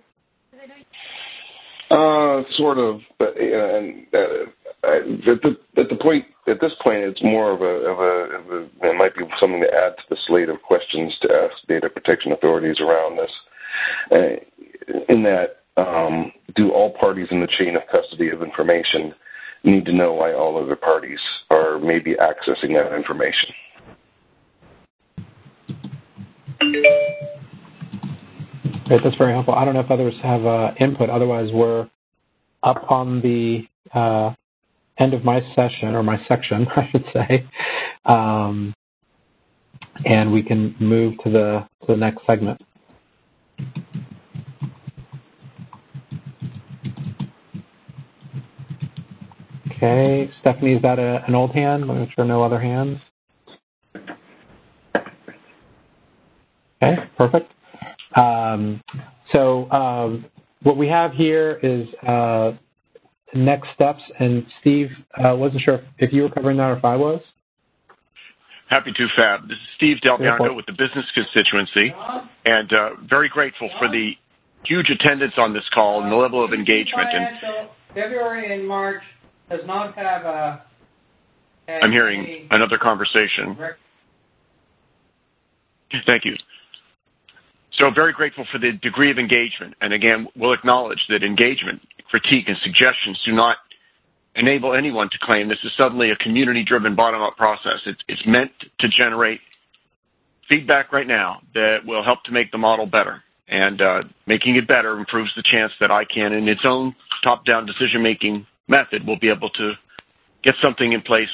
Sort of, but at this point, it's more of a it might be something to add to the slate of questions to ask data protection authorities around this. In that, do all parties in the chain of custody of information need to know why all other parties are maybe accessing that information? Great, that's very helpful. I don't know if others have input. Otherwise, we're up on the end of my session, or my section, I should say, and we can move to the next segment. Okay, Stephanie, is that an old hand? Let me make sure no other hands. Okay, perfect. What we have here is next steps, and Steve, wasn't sure if you were covering that or if I was. Happy to, Fab. This is Steve Delbianco with the Business Constituency, and very grateful for the huge attendance on this call and the level of engagement. And February and March does not have I'm hearing another conversation. Thank you. So very grateful for the degree of engagement. And again, we'll acknowledge that engagement, critique, and suggestions do not enable anyone to claim this is suddenly a community-driven bottom-up process. It's meant to generate feedback right now that will help to make the model better. And making it better improves the chance that ICANN, in its own top-down decision-making method, will be able to get something in place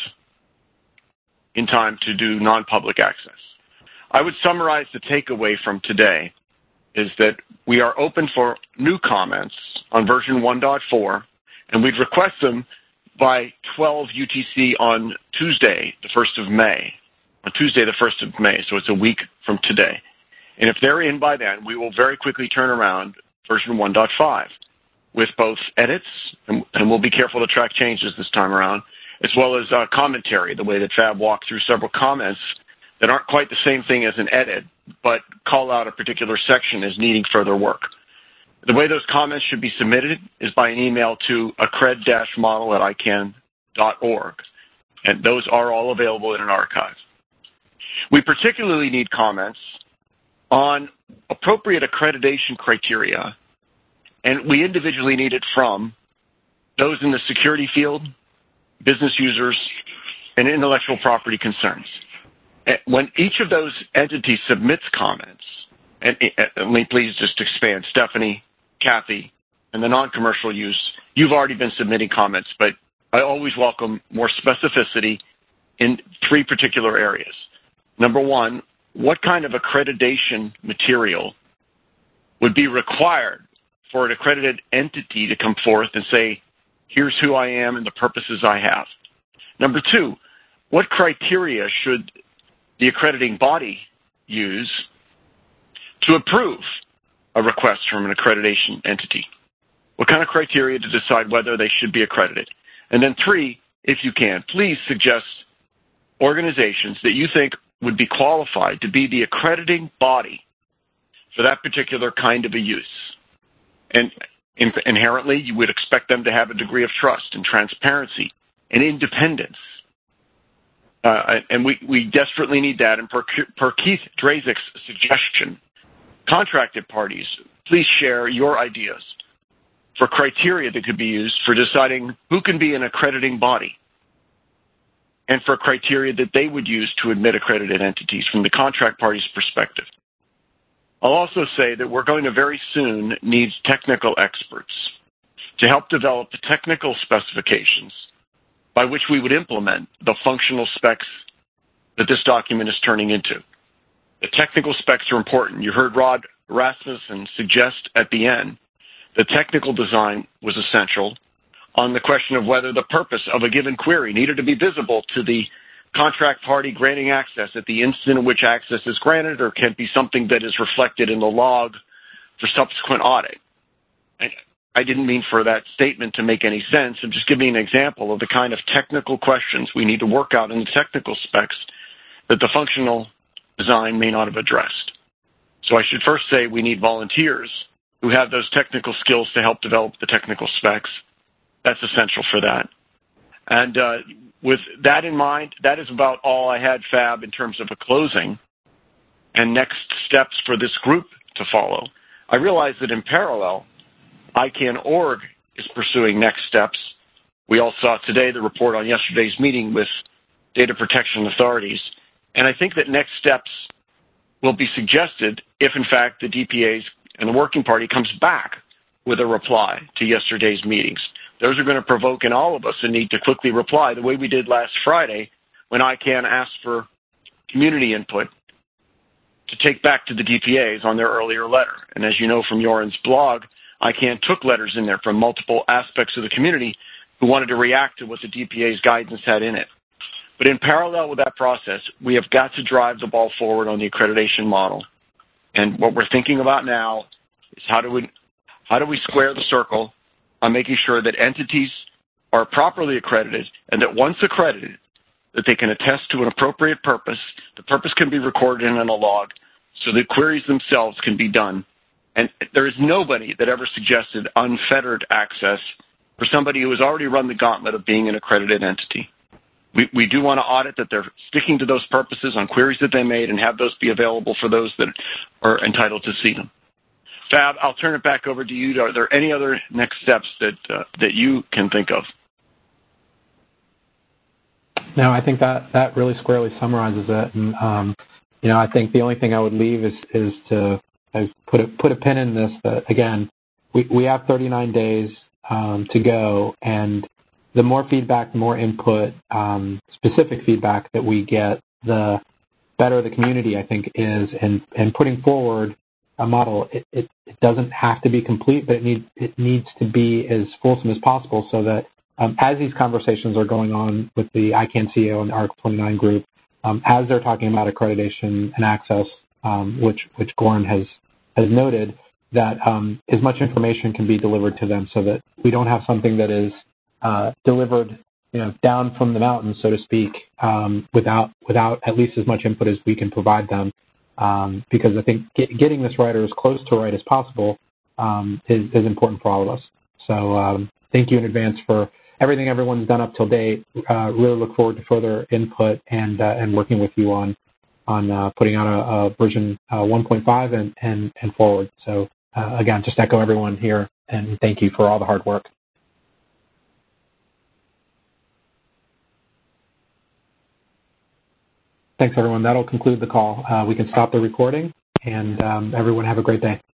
in time to do non-public access. I would summarize the takeaway from today is that we are open for new comments on version 1.4, and we'd request them by 12 UTC on Tuesday, the 1st of May. On Tuesday, the 1st of May, so it's a week from today. And if they're in by then, we will very quickly turn around version 1.5 with both edits, and we'll be careful to track changes this time around, as well as commentary, the way that Fab walked through several comments that aren't quite the same thing as an edit, but call out a particular section as needing further work. The way those comments should be submitted is by an email to accred-model@icann.org, and those are all available in an archive. We particularly need comments on appropriate accreditation criteria, and we individually need it from those in the security field, business users, and intellectual property concerns. When each of those entities submits comments, and let me please just expand, Stephanie, Kathy, and the non-commercial use, you've already been submitting comments, but I always welcome more specificity in 3 particular areas. Number 1, what kind of accreditation material would be required for an accredited entity to come forth and say, here's who I am and the purposes I have? Number 2, what criteria should the accrediting body use to approve a request from an accreditation entity? What kind of criteria to decide whether they should be accredited? And then 3, if you can, please suggest organizations that you think would be qualified to be the accrediting body for that particular kind of a use. And inherently, you would expect them to have a degree of trust and transparency and independence. And we desperately need that. And per Keith Drazik's suggestion, contracted parties, please share your ideas for criteria that could be used for deciding who can be an accrediting body and for criteria that they would use to admit accredited entities from the contract party's perspective. I'll also say that we're going to very soon need technical experts to help develop the technical specifications by which we would implement the functional specs that this document is turning into. The technical specs are important. You heard Rod Rasmussen suggest at the end that technical design was essential, on the question of whether the purpose of a given query needed to be visible to the contract party granting access at the instant in which access is granted, or can be something that is reflected in the log for subsequent audit. And I didn't mean for that statement to make any sense. I'm just giving an example of the kind of technical questions we need to work out in the technical specs that the functional design may not have addressed. So I should first say we need volunteers who have those technical skills to help develop the technical specs. That's essential for that. And with that in mind, that is about all I had, Fab, in terms of a closing and next steps for this group to follow. I realize that in parallel, ICANN.org is pursuing next steps. We all saw today the report on yesterday's meeting with data protection authorities. And I think that next steps will be suggested if, in fact, the DPAs and the Working Party comes back with a reply to yesterday's meetings. Those are going to provoke in all of us a need to quickly reply the way we did last Friday when ICANN asked for community input to take back to the DPAs on their earlier letter. And as you know from Joran's blog, ICANN took letters in there from multiple aspects of the community who wanted to react to what the DPA's guidance had in it. But in parallel with that process, we have got to drive the ball forward on the accreditation model. And what we're thinking about now is how do we square the circle on making sure that entities are properly accredited, and that once accredited, that they can attest to an appropriate purpose. The purpose can be recorded in a log so that queries themselves can be done. And there is nobody that ever suggested unfettered access for somebody who has already run the gauntlet of being an accredited entity. We do want to audit that they're sticking to those purposes on queries that they made and have those be available for those that are entitled to see them. Fab, I'll turn it back over to you. Are there any other next steps that you can think of? No, I think that really squarely summarizes it. And I think the only thing I would leave is to put a pin in this. That again, we have 39 days to go, and the more feedback, the more input, specific feedback that we get, the better the community, I think, is. And putting forward a model, it doesn't have to be complete, but it needs to be as fulsome as possible so that as these conversations are going on with the ICANN CEO and the Article 29 group, as they're talking about accreditation and access, which Goran has noted, that as much information can be delivered to them so that we don't have something that is delivered down from the mountain, so to speak, without at least as much input as we can provide them. Because I think getting this right or as close to right as possible is important for all of us. So thank you in advance for everything everyone's done up till date. Really look forward to further input and working with you on putting out a version 1.5 and forward. So again, just echo everyone here and thank you for all the hard work. Thanks, everyone. That'll conclude the call. We can stop the recording, and everyone have a great day.